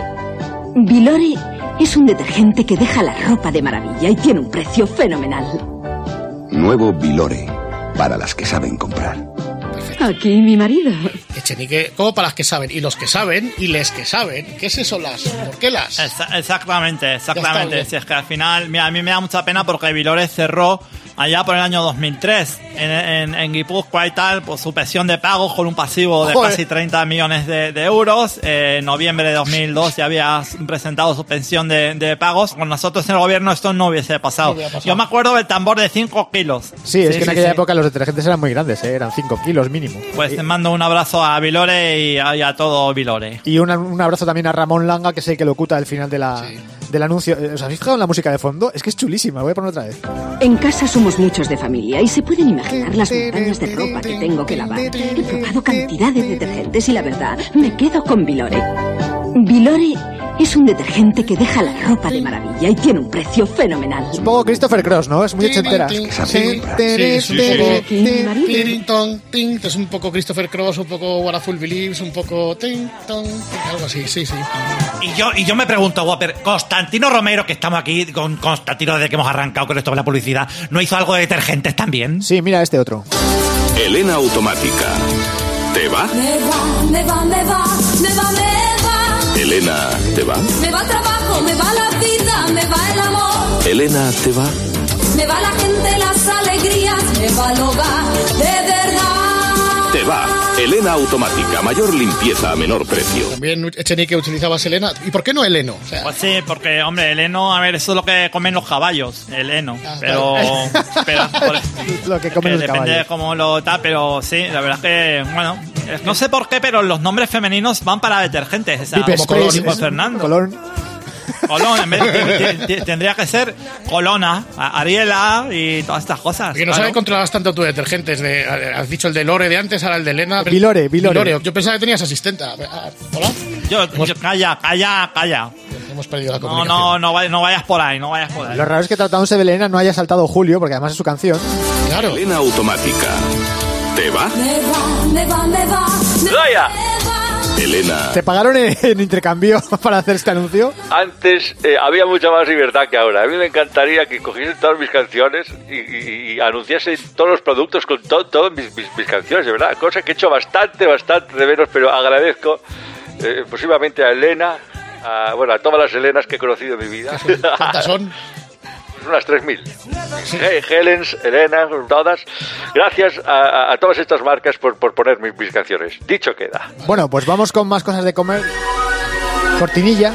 Vilore es un detergente que deja la ropa de maravilla y tiene un precio fenomenal. Nuevo Vilore, para las que saben comprar. Aquí mi marido. Echenique, como para las que saben, y los que saben, y les que saben. ¿Qué es eso, las? ¿Por qué las? Exa- exactamente, exactamente. bien. Si es que al final, mira, a mí me da mucha pena porque Vilore cerró allá por el año dos mil tres en, en, en Guipúzcoa y tal, pues su pensión de pagos con un pasivo de Joder. casi treinta millones de, de euros. Eh, en noviembre de dos mil dos ya había presentado su pensión de, de pagos. Con nosotros en el gobierno esto no hubiese pasado. No hubiera pasado. Yo me acuerdo del tambor de cinco kilos. Sí, es que en aquella sí. época los detergentes eran muy grandes, ¿eh? Eran cinco kilos mínimo. Pues te mando un abrazo a Vilore y a, y a todo Vilore. Y una- un abrazo también a Ramón Langa, que es el que lo oculta al final de la, del anuncio. Eh, ¿Os habéis fijado en la música de fondo? Es que es chulísima, voy a poner otra vez. En casa somos muchos de familia y se pueden imaginar las montañas de ropa que tengo que lavar. He probado cantidad de detergentes y la verdad, me quedo con Vilore. Vilore es un detergente que deja la ropa de maravilla y tiene un precio fenomenal. Es un poco Christopher Cross, ¿no? Es muy ochentera. Sí, Sí, sí, tere, sí, tere, sí. tere. Tirin, ton, tin. Es un poco Christopher Cross, un poco What a Fool Believes, un poco... tin, ton, tin, algo así, sí, sí. Y yo, y yo me pregunto, Whopper, Constantino Romero, que estamos aquí con Constantino desde que hemos arrancado con esto de la publicidad, ¿no hizo algo de detergentes también? Sí, mira este otro. Elena Automática. ¿Te va? Me va, me va, me va, me va, me va. Elena, ¿te va? Me va el trabajo, me va la vida, me va el amor. Elena, ¿te va? Me va la gente, las alegrías, me va el hogar, de verdad. Te va. Elena Automática. Mayor limpieza a menor precio. También Echenique utilizaba Selena. ¿Y por qué no Heleno? O sea, Pues sí, porque, hombre, el heno, a ver, eso es lo que comen los caballos, el heno. Pero, pero por- Lo que comen que los depende caballos. de cómo lo tal, pero sí, la verdad es que, bueno, es- no sé por qué, pero los nombres femeninos van para detergentes. O sea, Deep como Space, Colón, es- Fernando. Colón. Colón, en vez de- de- de- tendría que ser Colona, a- Ariela y todas estas cosas. que no claro. sabe controlar tanto tus detergentes. De, has dicho el de Lore de antes, ahora el de Elena. Vilore, Vilore. Yo pensaba que tenías asistenta. Ah, Hola. Yo, yo- calla, calla, calla. Hemos perdido la No, comunicación. no, no, vay- no vayas por ahí, no vayas por ahí. Lo raro es que tratándose de Elena no haya saltado Julio, porque además es su canción. Claro. Elena Automática. ¿Te va? Me va, me va, me va. Me Vaya. va. Elena. ¿Te pagaron en, en intercambio para hacer este anuncio? Antes eh, había mucha más libertad que ahora. A mí me encantaría que cogiesen todas mis canciones y, y, y anunciasen todos los productos con to, todas mis, mis, mis canciones, de verdad. Cosa que he hecho bastante, bastante de menos, pero agradezco eh, posiblemente a Elena, a, bueno, a todas las Elenas que he conocido en mi vida. ¿Cuántas son? Unas tres mil. Helens, Elena, todas. Gracias a, a, a todas estas marcas por, por poner mis, mis canciones. Dicho queda. Bueno, pues vamos con más cosas de comer. Cortinilla.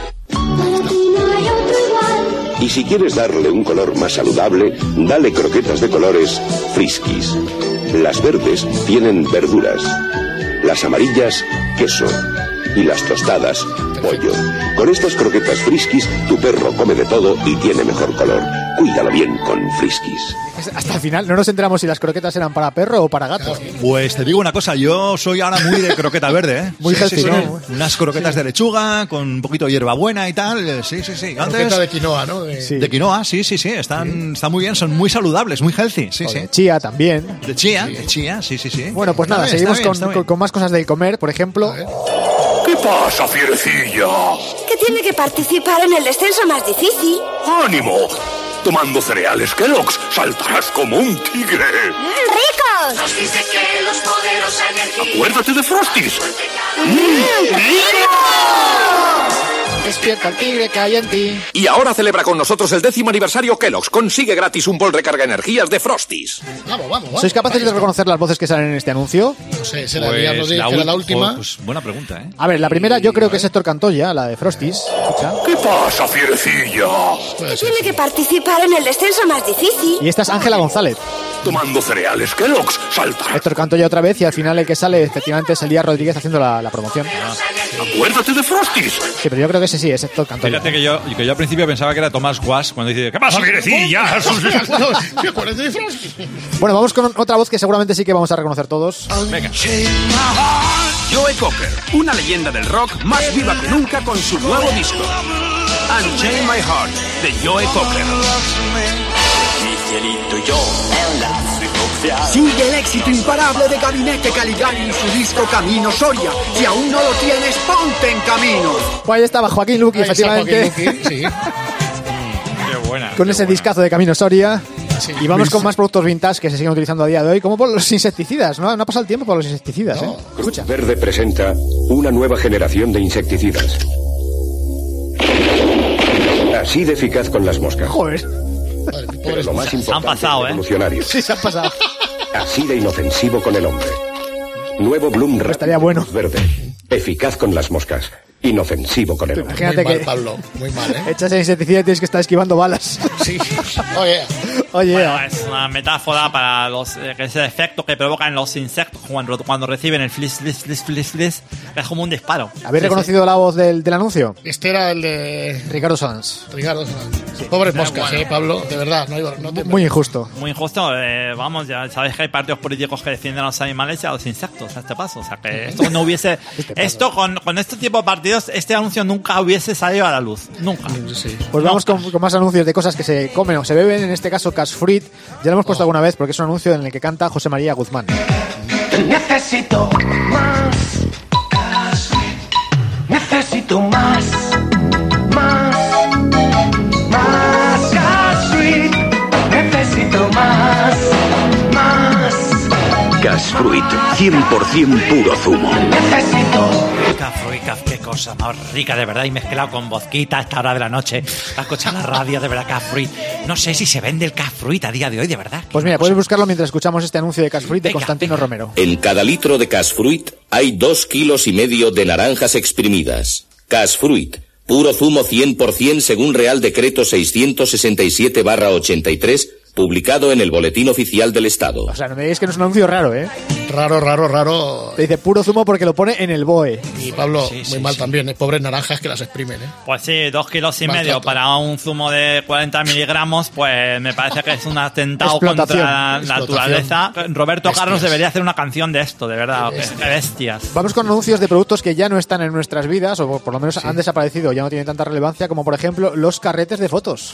Y si quieres darle un color más saludable, dale croquetas de colores Friskies. Las verdes tienen verduras, las amarillas, queso, y las tostadas, pollo. Con estas croquetas Friskies, tu perro come de todo y tiene mejor color. Cuídalo bien con Friskies. Hasta el final no nos enteramos si las croquetas eran para perro o para gato. Pues te digo una cosa, yo soy ahora muy de croqueta verde, ¿eh? Muy healthy, sí, sí, ¿no? sí. Unas croquetas sí. de lechuga con un poquito de hierbabuena y tal. Sí, sí, sí. Antes, croqueta de quinoa, ¿no? De, sí. de quinoa, sí, sí, sí. Están, sí. están muy bien, son muy saludables, muy healthy. Sí, o sí. De chía también. De chía, sí. de chía, sí, sí, sí. Bueno, pues nada, bien, seguimos bien, con, con, con más cosas del comer, por ejemplo. ¿Qué pasa, fierecilla? Que tiene que participar en el descenso más difícil. ¡Ánimo! Tomando cereales Kellogg's, saltarás como un tigre. ¡Ricos! Frosties de Kellogg's, poderosa energía. Acuérdate de Frosties. ¡Mmm, rico! Despierta el tigre que hay en ti. Y ahora celebra con nosotros el décimo aniversario Kellogg's. Consigue gratis un bol recarga energías de Frosties. Vamos, vamos, vamos. ¿Sois capaces de reconocer las voces que salen en este anuncio? No sé, será pues la, la, la última. Pues buena pregunta, ¿eh? A ver, la primera yo creo que es Héctor Cantoya, la de Frosties. Escucha. ¿Qué pasa, fierecilla? Que tiene que participar en el descenso más difícil. Y esta es Ángela González. Tomando cereales Kellogg's, saltarás. Héctor Cantoya otra vez y al final el que sale efectivamente es Elías Rodríguez haciendo la, la promoción. Ah. Acuérdate de Frosties. Sí, pero yo creo que ese sí es Héctor Cantoya. Fíjate que yo, que yo al principio pensaba que era Tomás Guas cuando dice ¿qué pasa, fierecilla? Bueno, vamos con otra voz que seguramente sí que vamos a reconocer todos. Venga. Joe Cocker, una leyenda del rock más viva que nunca con su nuevo disco Unchain My Heart, de Joe Cocker. Sigue el éxito imparable de Gabinete Caligari y su disco Camino Soria. Si aún no lo tienes, ponte en camino. Pues ahí estaba Joaquín Luqui, efectivamente. Joaquín Luqui, sí. Qué buena. Con qué ese buena. discazo de Camino Soria. Sí, y vamos Luis. con más productos vintage que se siguen utilizando a día de hoy, como por los insecticidas. No, no ha pasado el tiempo por los insecticidas, No. ¿eh? Escucha. Verde presenta una nueva generación de insecticidas. Así de eficaz con las moscas. Joder. Pero lo más importante, pasado, ¿eh? revolucionario. Sí, se ha pasado. Así de inofensivo con el hombre. Nuevo Bloom Rapid Estaría bueno. Verde. Eficaz con las moscas. Inofensivo con el hombre. Imagínate muy mal, que Pablo, muy mal, ¿eh? echas el insecticida y tienes que estar esquivando balas. Sí. Oye, Oye, Bueno, es una metáfora para los eh, ese efecto que provocan los insectos cuando, cuando reciben el flis, flis, flis, flis, flis. Es como un disparo. ¿habéis Sí, reconocido sí. la voz del, del anuncio? este era el de Ricardo Sanz. Ricardo. Pobres moscas, bueno. eh, Pablo, de verdad. No, hay, no te... Muy injusto. Muy injusto. Eh, vamos, ya sabéis que hay partidos políticos que defienden a los animales y a los insectos a este paso. O sea, que esto no hubiese... esto con, con este tipo de partidos, este anuncio nunca hubiese salido a la luz. Nunca. Sí. Pues vamos con, con más anuncios de cosas que se comen o se beben, en este caso Cash Fruit. Ya lo hemos puesto alguna vez porque es un anuncio en el que canta José María Guzmán. Necesito más. Necesito más. Más. Más Cash Fruit. Necesito más. Más. Cash Fruit, cien por ciento puro zumo. Necesito. Café, qué cosa más rica, de verdad, y mezclado con vodquita a esta hora de la noche. A escuchar la radio, de verdad, Cafruit. No sé si se vende el Cafruit a día de hoy, de verdad. Pues mira, puedes buscarlo mientras escuchamos este anuncio de Cash Fruit de Venga, Constantino venga. Romero. En cada litro de Cash Fruit hay dos kilos y medio de naranjas exprimidas. Cash Fruit, puro zumo cien por ciento según Real Decreto seiscientos sesenta y siete barra ochenta y tres, publicado en el Boletín Oficial del Estado. O sea, no me digáis que no es un anuncio raro, ¿eh? Raro, raro, raro. Te dice puro zumo porque lo pone en el B O E. Y Pablo, Sí, muy sí, mal sí. también, ¿eh? Pobres naranjas que las exprimen, ¿eh? Pues sí, dos kilos y Maltrato. medio para un zumo de cuarenta miligramos, pues me parece que es un atentado Explotación. contra la Explotación. naturaleza. Roberto Bestias. Carlos debería hacer una canción de esto, de verdad. Bestias. Qué bestias. Vamos con anuncios de productos que ya no están en nuestras vidas, o por lo menos han desaparecido, ya no tienen tanta relevancia, como por ejemplo los carretes de fotos.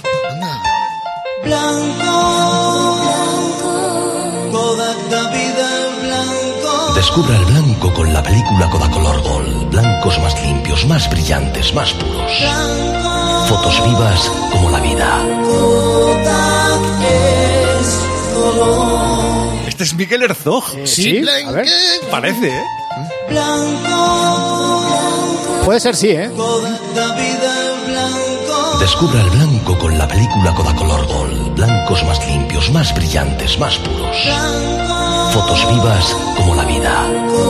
Blanco, toda la vida blanco. Descubra el blanco con la película Kodacolor Gold. Blancos más limpios, más brillantes, más puros. Fotos vivas como la vida. Este es Miguel Herzog. Eh, sí, a ver. Parece, ¿eh? Puede ser, sí, ¿eh? Descubra el blanco con la película Kodacolor Gold. Blancos más limpios, más brillantes, más puros. Fotos vivas como la vida.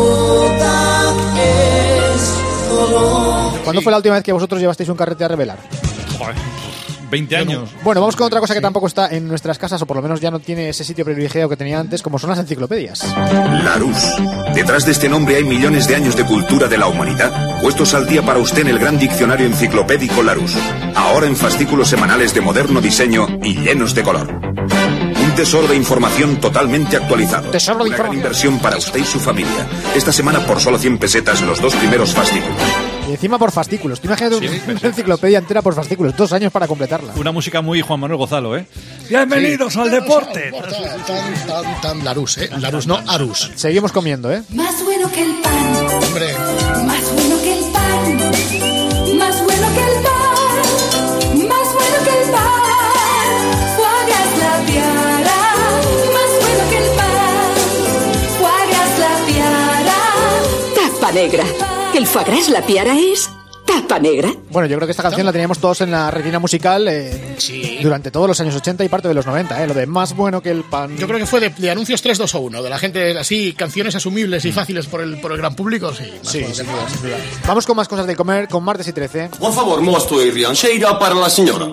¿Cuándo fue la última vez que vosotros llevasteis un carrete a revelar? Joder, veinte años. Bueno, vamos con otra cosa que tampoco está en nuestras casas, o por lo menos ya no tiene ese sitio privilegiado que tenía antes, como son las enciclopedias. Larousse. Detrás de este nombre hay millones de años de cultura de la humanidad, puestos al día para usted en el gran diccionario enciclopédico Larousse. Ahora en fascículos semanales de moderno diseño y llenos de color. Un tesoro de información totalmente actualizado. Tesoro de Una gran información. inversión para usted y su familia. Esta semana por solo cien pesetas los dos primeros fascículos. Y encima por fascículos. Tú imagínate Sí, una enciclopedia entera por fascículos. Dos años para completarla. Una música muy Juan Manuel Gozalo, ¿eh? Bienvenidos al deporte. Tan, tan, tan, Larousse, ¿eh? Larousse, no Arus. Seguimos comiendo, ¿eh? Más bueno que el pan, Hombre, más bueno que el pan, más bueno que el pan, más bueno que el pan. Foie gras la piara, más bueno que el pan. Foie gras la piara. Tapa negra. El foie gras la piara es tapa negra. Bueno, yo creo que esta canción la teníamos todos en la retina musical eh, Sí. durante todos los años ochenta y parte de los noventa, ¿eh? Lo de más bueno que el pan. yo creo que fue de, de anuncios tres, dos o uno, de la gente así, canciones asumibles y fáciles por el, por el gran público, sí. más Sí, bueno que sin el duda, pan. sin duda. Vamos con más cosas de comer con Martes y trece. Por favor, mosto e riancheira para la señora.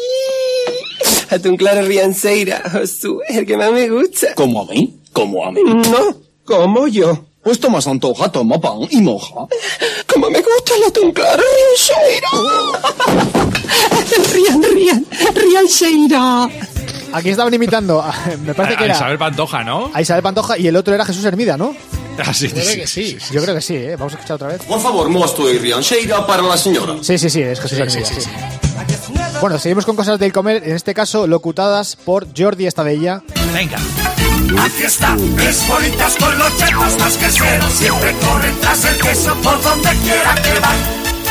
Atún claro rianceira, Josu, el que más me gusta. ¿Como a mí? ¿Como a mí? No, como yo. Pues toma antoja, toma pan y moja. Como me gusta el atún claro rianceira. Rian, rian, rianceira. Aquí estaban imitando, a- me parece A, que a era Isabel Pantoja, ¿no? a Isabel Pantoja y el otro era Jesús Hermida, ¿no? Ah, sí, Puede sí, que sí. sí. Yo creo que sí, ¿eh? Vamos a escuchar otra vez. Por favor, mosto e riancheira para la señora. Sí, sí, sí, es Jesús Sí, Hermida, sí, sí, sí. sí. Bueno, seguimos con cosas del comer, en este caso locutadas por Jordi Estadella. Venga. Aquí está, tres bolitas con los chetos más queseros. Siempre corren tras el queso por donde quiera que van.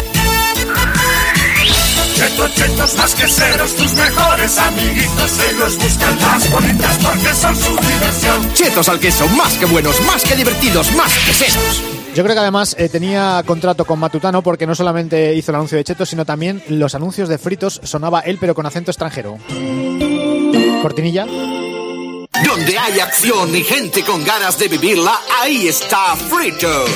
Chetos, chetos más queseros, tus mejores amiguitos. Ellos buscan las bolitas porque son su diversión. Chetos al queso, más que buenos, más que divertidos, más queseros. Yo creo que además eh, tenía contrato con Matutano porque no solamente hizo el anuncio de Chetos, sino también los anuncios de fritos sonaba él, pero con acento extranjero. Cortinilla. Donde hay acción y gente con ganas de vivirla, ahí está Fritos.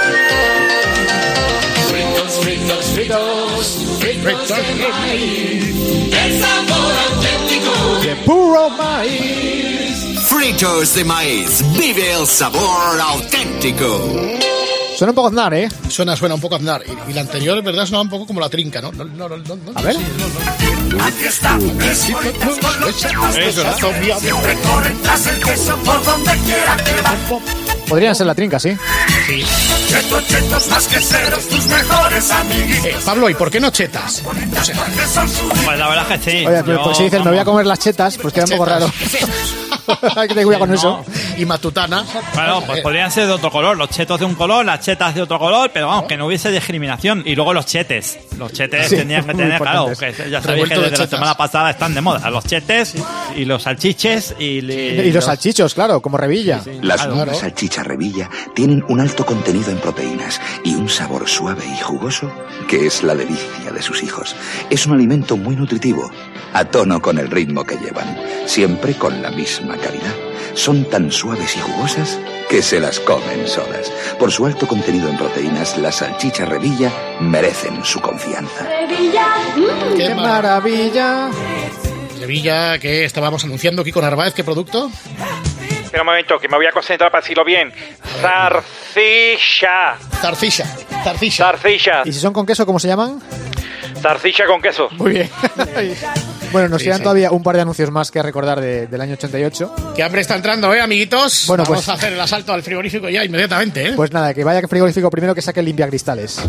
Fritos, fritos, fritos, fritos de maíz. El sabor auténtico de puro maíz. Fritos de maíz, vive el sabor auténtico. Suena un poco Aznar, ¿eh? Suena, suena un poco Aznar. Y, y la anterior, en verdad, sonaba un poco como la trinca, ¿no? No, no, no, no, no A ver. sí, no, no. Aquí está, tres bolitas con los chetos. Eso, ¿no? Siempre corren tras el queso por donde quiera que van. Podrían ser la trinca, sí. Chetos, chetos más queseros, tus mejores amiguitos. Eh, Pablo, ¿y por qué no chetas? O sea, Porque son su Pues la verdad es que sí. Oye, pero Yo, pues si dices me voy a comer las chetas, pues queda un poco raro. Hay que tener cuidado con eso. Y Matutana. Bueno, pues podrían ser de otro color. Los chetos de un color, las chetas de otro color, pero vamos, que no hubiese discriminación. Y luego los chetes. Los chetes Sí, tendrían que muy tener, claro, que importantes. ya sabéis que Revuelto de desde la chetas. semana pasada están de moda. Los chetes y los salchiches y, Y los salchichos, claro, como Revilla. Las Claro. nuevas salchichas Revilla tienen un alto contenido en proteínas y un sabor suave y jugoso que es la delicia de sus hijos. Es un alimento muy nutritivo, a tono con el ritmo que llevan, siempre con la misma calidad. Son tan suaves y jugosas que se las comen solas. Por su alto contenido en proteínas, las salchichas Revilla merecen su confianza. ¡Qué maravilla! Sevilla, que estábamos anunciando aquí con Narváez, ¿qué producto? Espera un momento, que me voy a concentrar para decirlo bien. Zarcilla. Zarcilla. Zarcilla. Zarcilla. ¿Y si son con queso, cómo se llaman? Zarcilla con queso. Muy bien. Bueno, nos Sí, quedan sí. todavía un par de anuncios más que recordar de- del año ochenta y ocho. Qué hambre está entrando, ¿eh, amiguitos? Bueno, Vamos pues- a hacer el asalto al frigorífico ya inmediatamente, ¿eh? Pues nada, que vaya que frigorífico primero que saque el limpiacristales.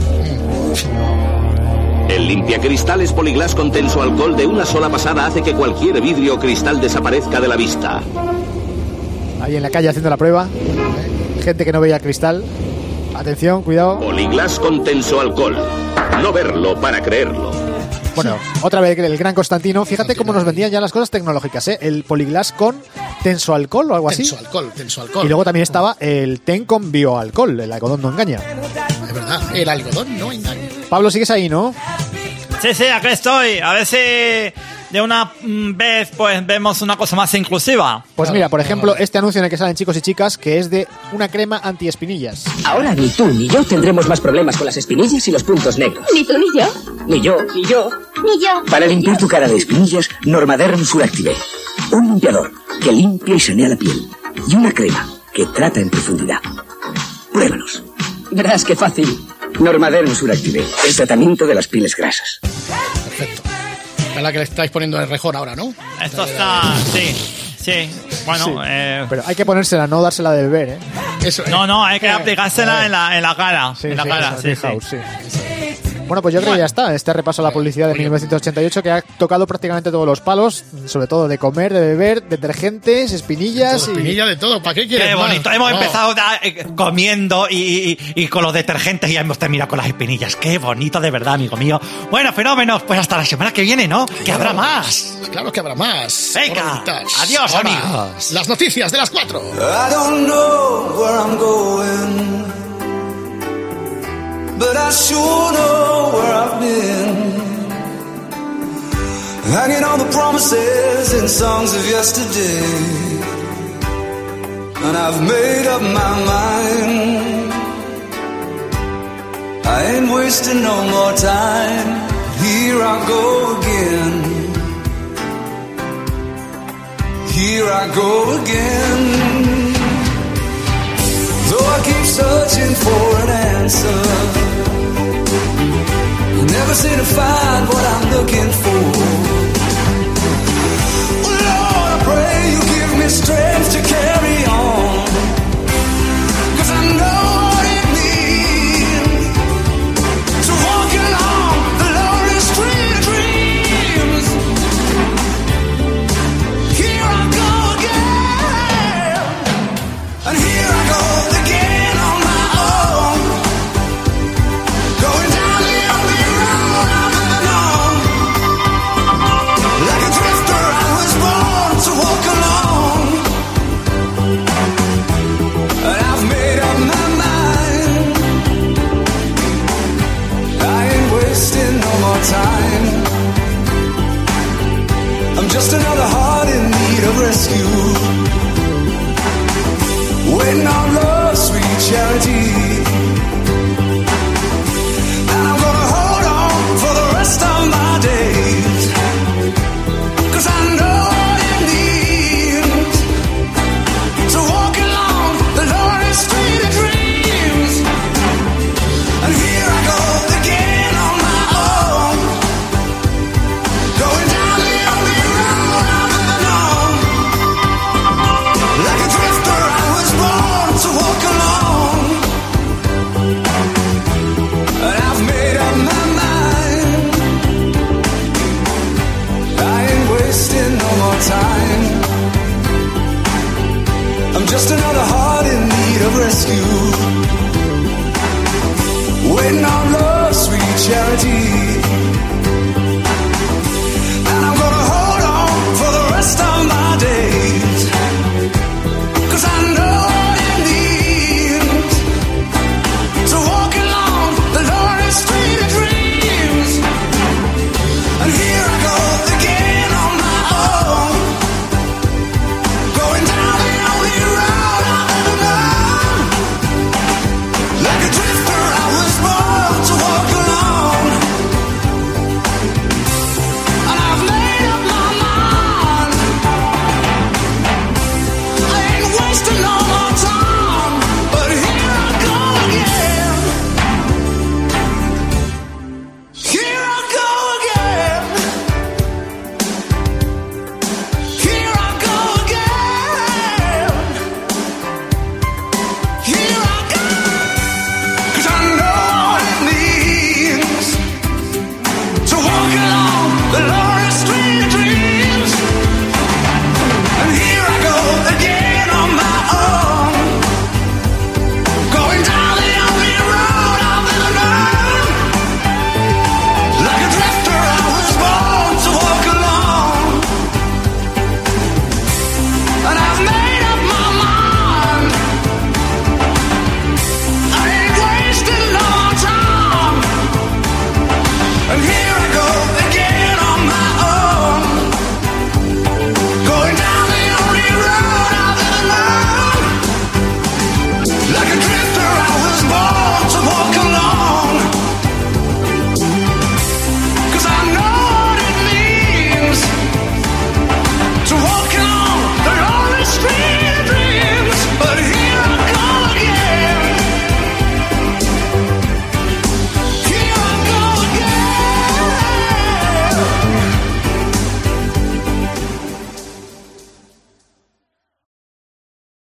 El limpiacristales Poliglass con tenso alcohol de una sola pasada hace que cualquier vidrio o cristal desaparezca de la vista. Ahí en la calle haciendo la prueba. gente que no veía cristal. Atención, cuidado. Poliglass con tensoalcohol. No verlo para creerlo. Bueno, otra vez el gran Constantino. Fíjate cómo nos vendían ya las cosas tecnológicas, ¿eh? El Poliglass con tensoalcohol o algo así. Tensoalcohol, tensoalcohol. Y luego también estaba el ten con bioalcohol. El algodón no engaña. Es verdad, el algodón no engaña. Pablo, sigues ahí, ¿no? Sí, sí, aquí estoy. A ver si de una mm, vez pues vemos una cosa más inclusiva. Pues mira, por ejemplo, este anuncio en el que salen chicos y chicas, que es de una crema antiespinillas. Ahora ni tú ni yo tendremos más problemas con las espinillas y los puntos negros. Ni tú ni yo. Ni yo, ni yo. Ni yo. Para limpiar tu cara de espinillas, Normaderm Suractive. Un limpiador que limpia y sanea la piel. Y una crema que trata en profundidad. Pruébalos. Verás qué fácil. Normaderm Suractive, el tratamiento de las pieles grasas. Perfecto. Es la que le estáis poniendo en el rejón ahora, ¿no? Esto está... Sí, sí. Bueno, Sí, eh... pero hay que ponérsela, no dársela de beber, ¿eh? Eso, No, no, hay que Eh, aplicársela en la, en la cara. Sí, en la sí, cara, esa, sí, de sí. House, sí. Bueno, pues yo creo que ya está. Este repaso a la publicidad de mil novecientos ochenta y ocho que ha tocado prácticamente todos los palos, sobre todo de comer, de beber, detergentes, espinillas y... Espinilla de todo, ¿para qué quieres Qué más? bonito. Hemos No. empezado da- eh, comiendo y, y- y con los detergentes y ya hemos terminado con las espinillas. Qué bonito, de verdad, amigo mío. Bueno, fenómenos. Pues hasta la semana que viene, ¿no? Que habrá más. Claro que habrá más. Venga. Hora vintage. Adiós, Ahora, amigos. Las noticias de las cuatro. I don't know where I'm going, but I sure know where I've been. Hanging on the promises and songs of yesterday, and I've made up my mind. I ain't wasting no more time. Here I go again. Here I go again. Though I keep searching for an answer, never seem to find what I'm looking for. Oh Lord, I pray you give me strength to carry on, 'cause I know what it means to walk along the lonely street of dreams. Here I go again, and here I go again on my own, going down the only road I've ever known. Like a drifter, I was born to walk alone, and I've made up my mind. I ain't wasting no more time. I'm just another heart in need of rescue, waiting on love's sweet charity. And I'm gonna hold on for the rest of my days, 'cause I know what it means to walk along the lonely street of dreams. And here I go again on my own, going down the only road I've ever known. Like a drifter, I was born to walk alone, and I've made up my mind. I ain't wasting no more time. I'm just another heart in need of rescue, waiting on love's sweet charity.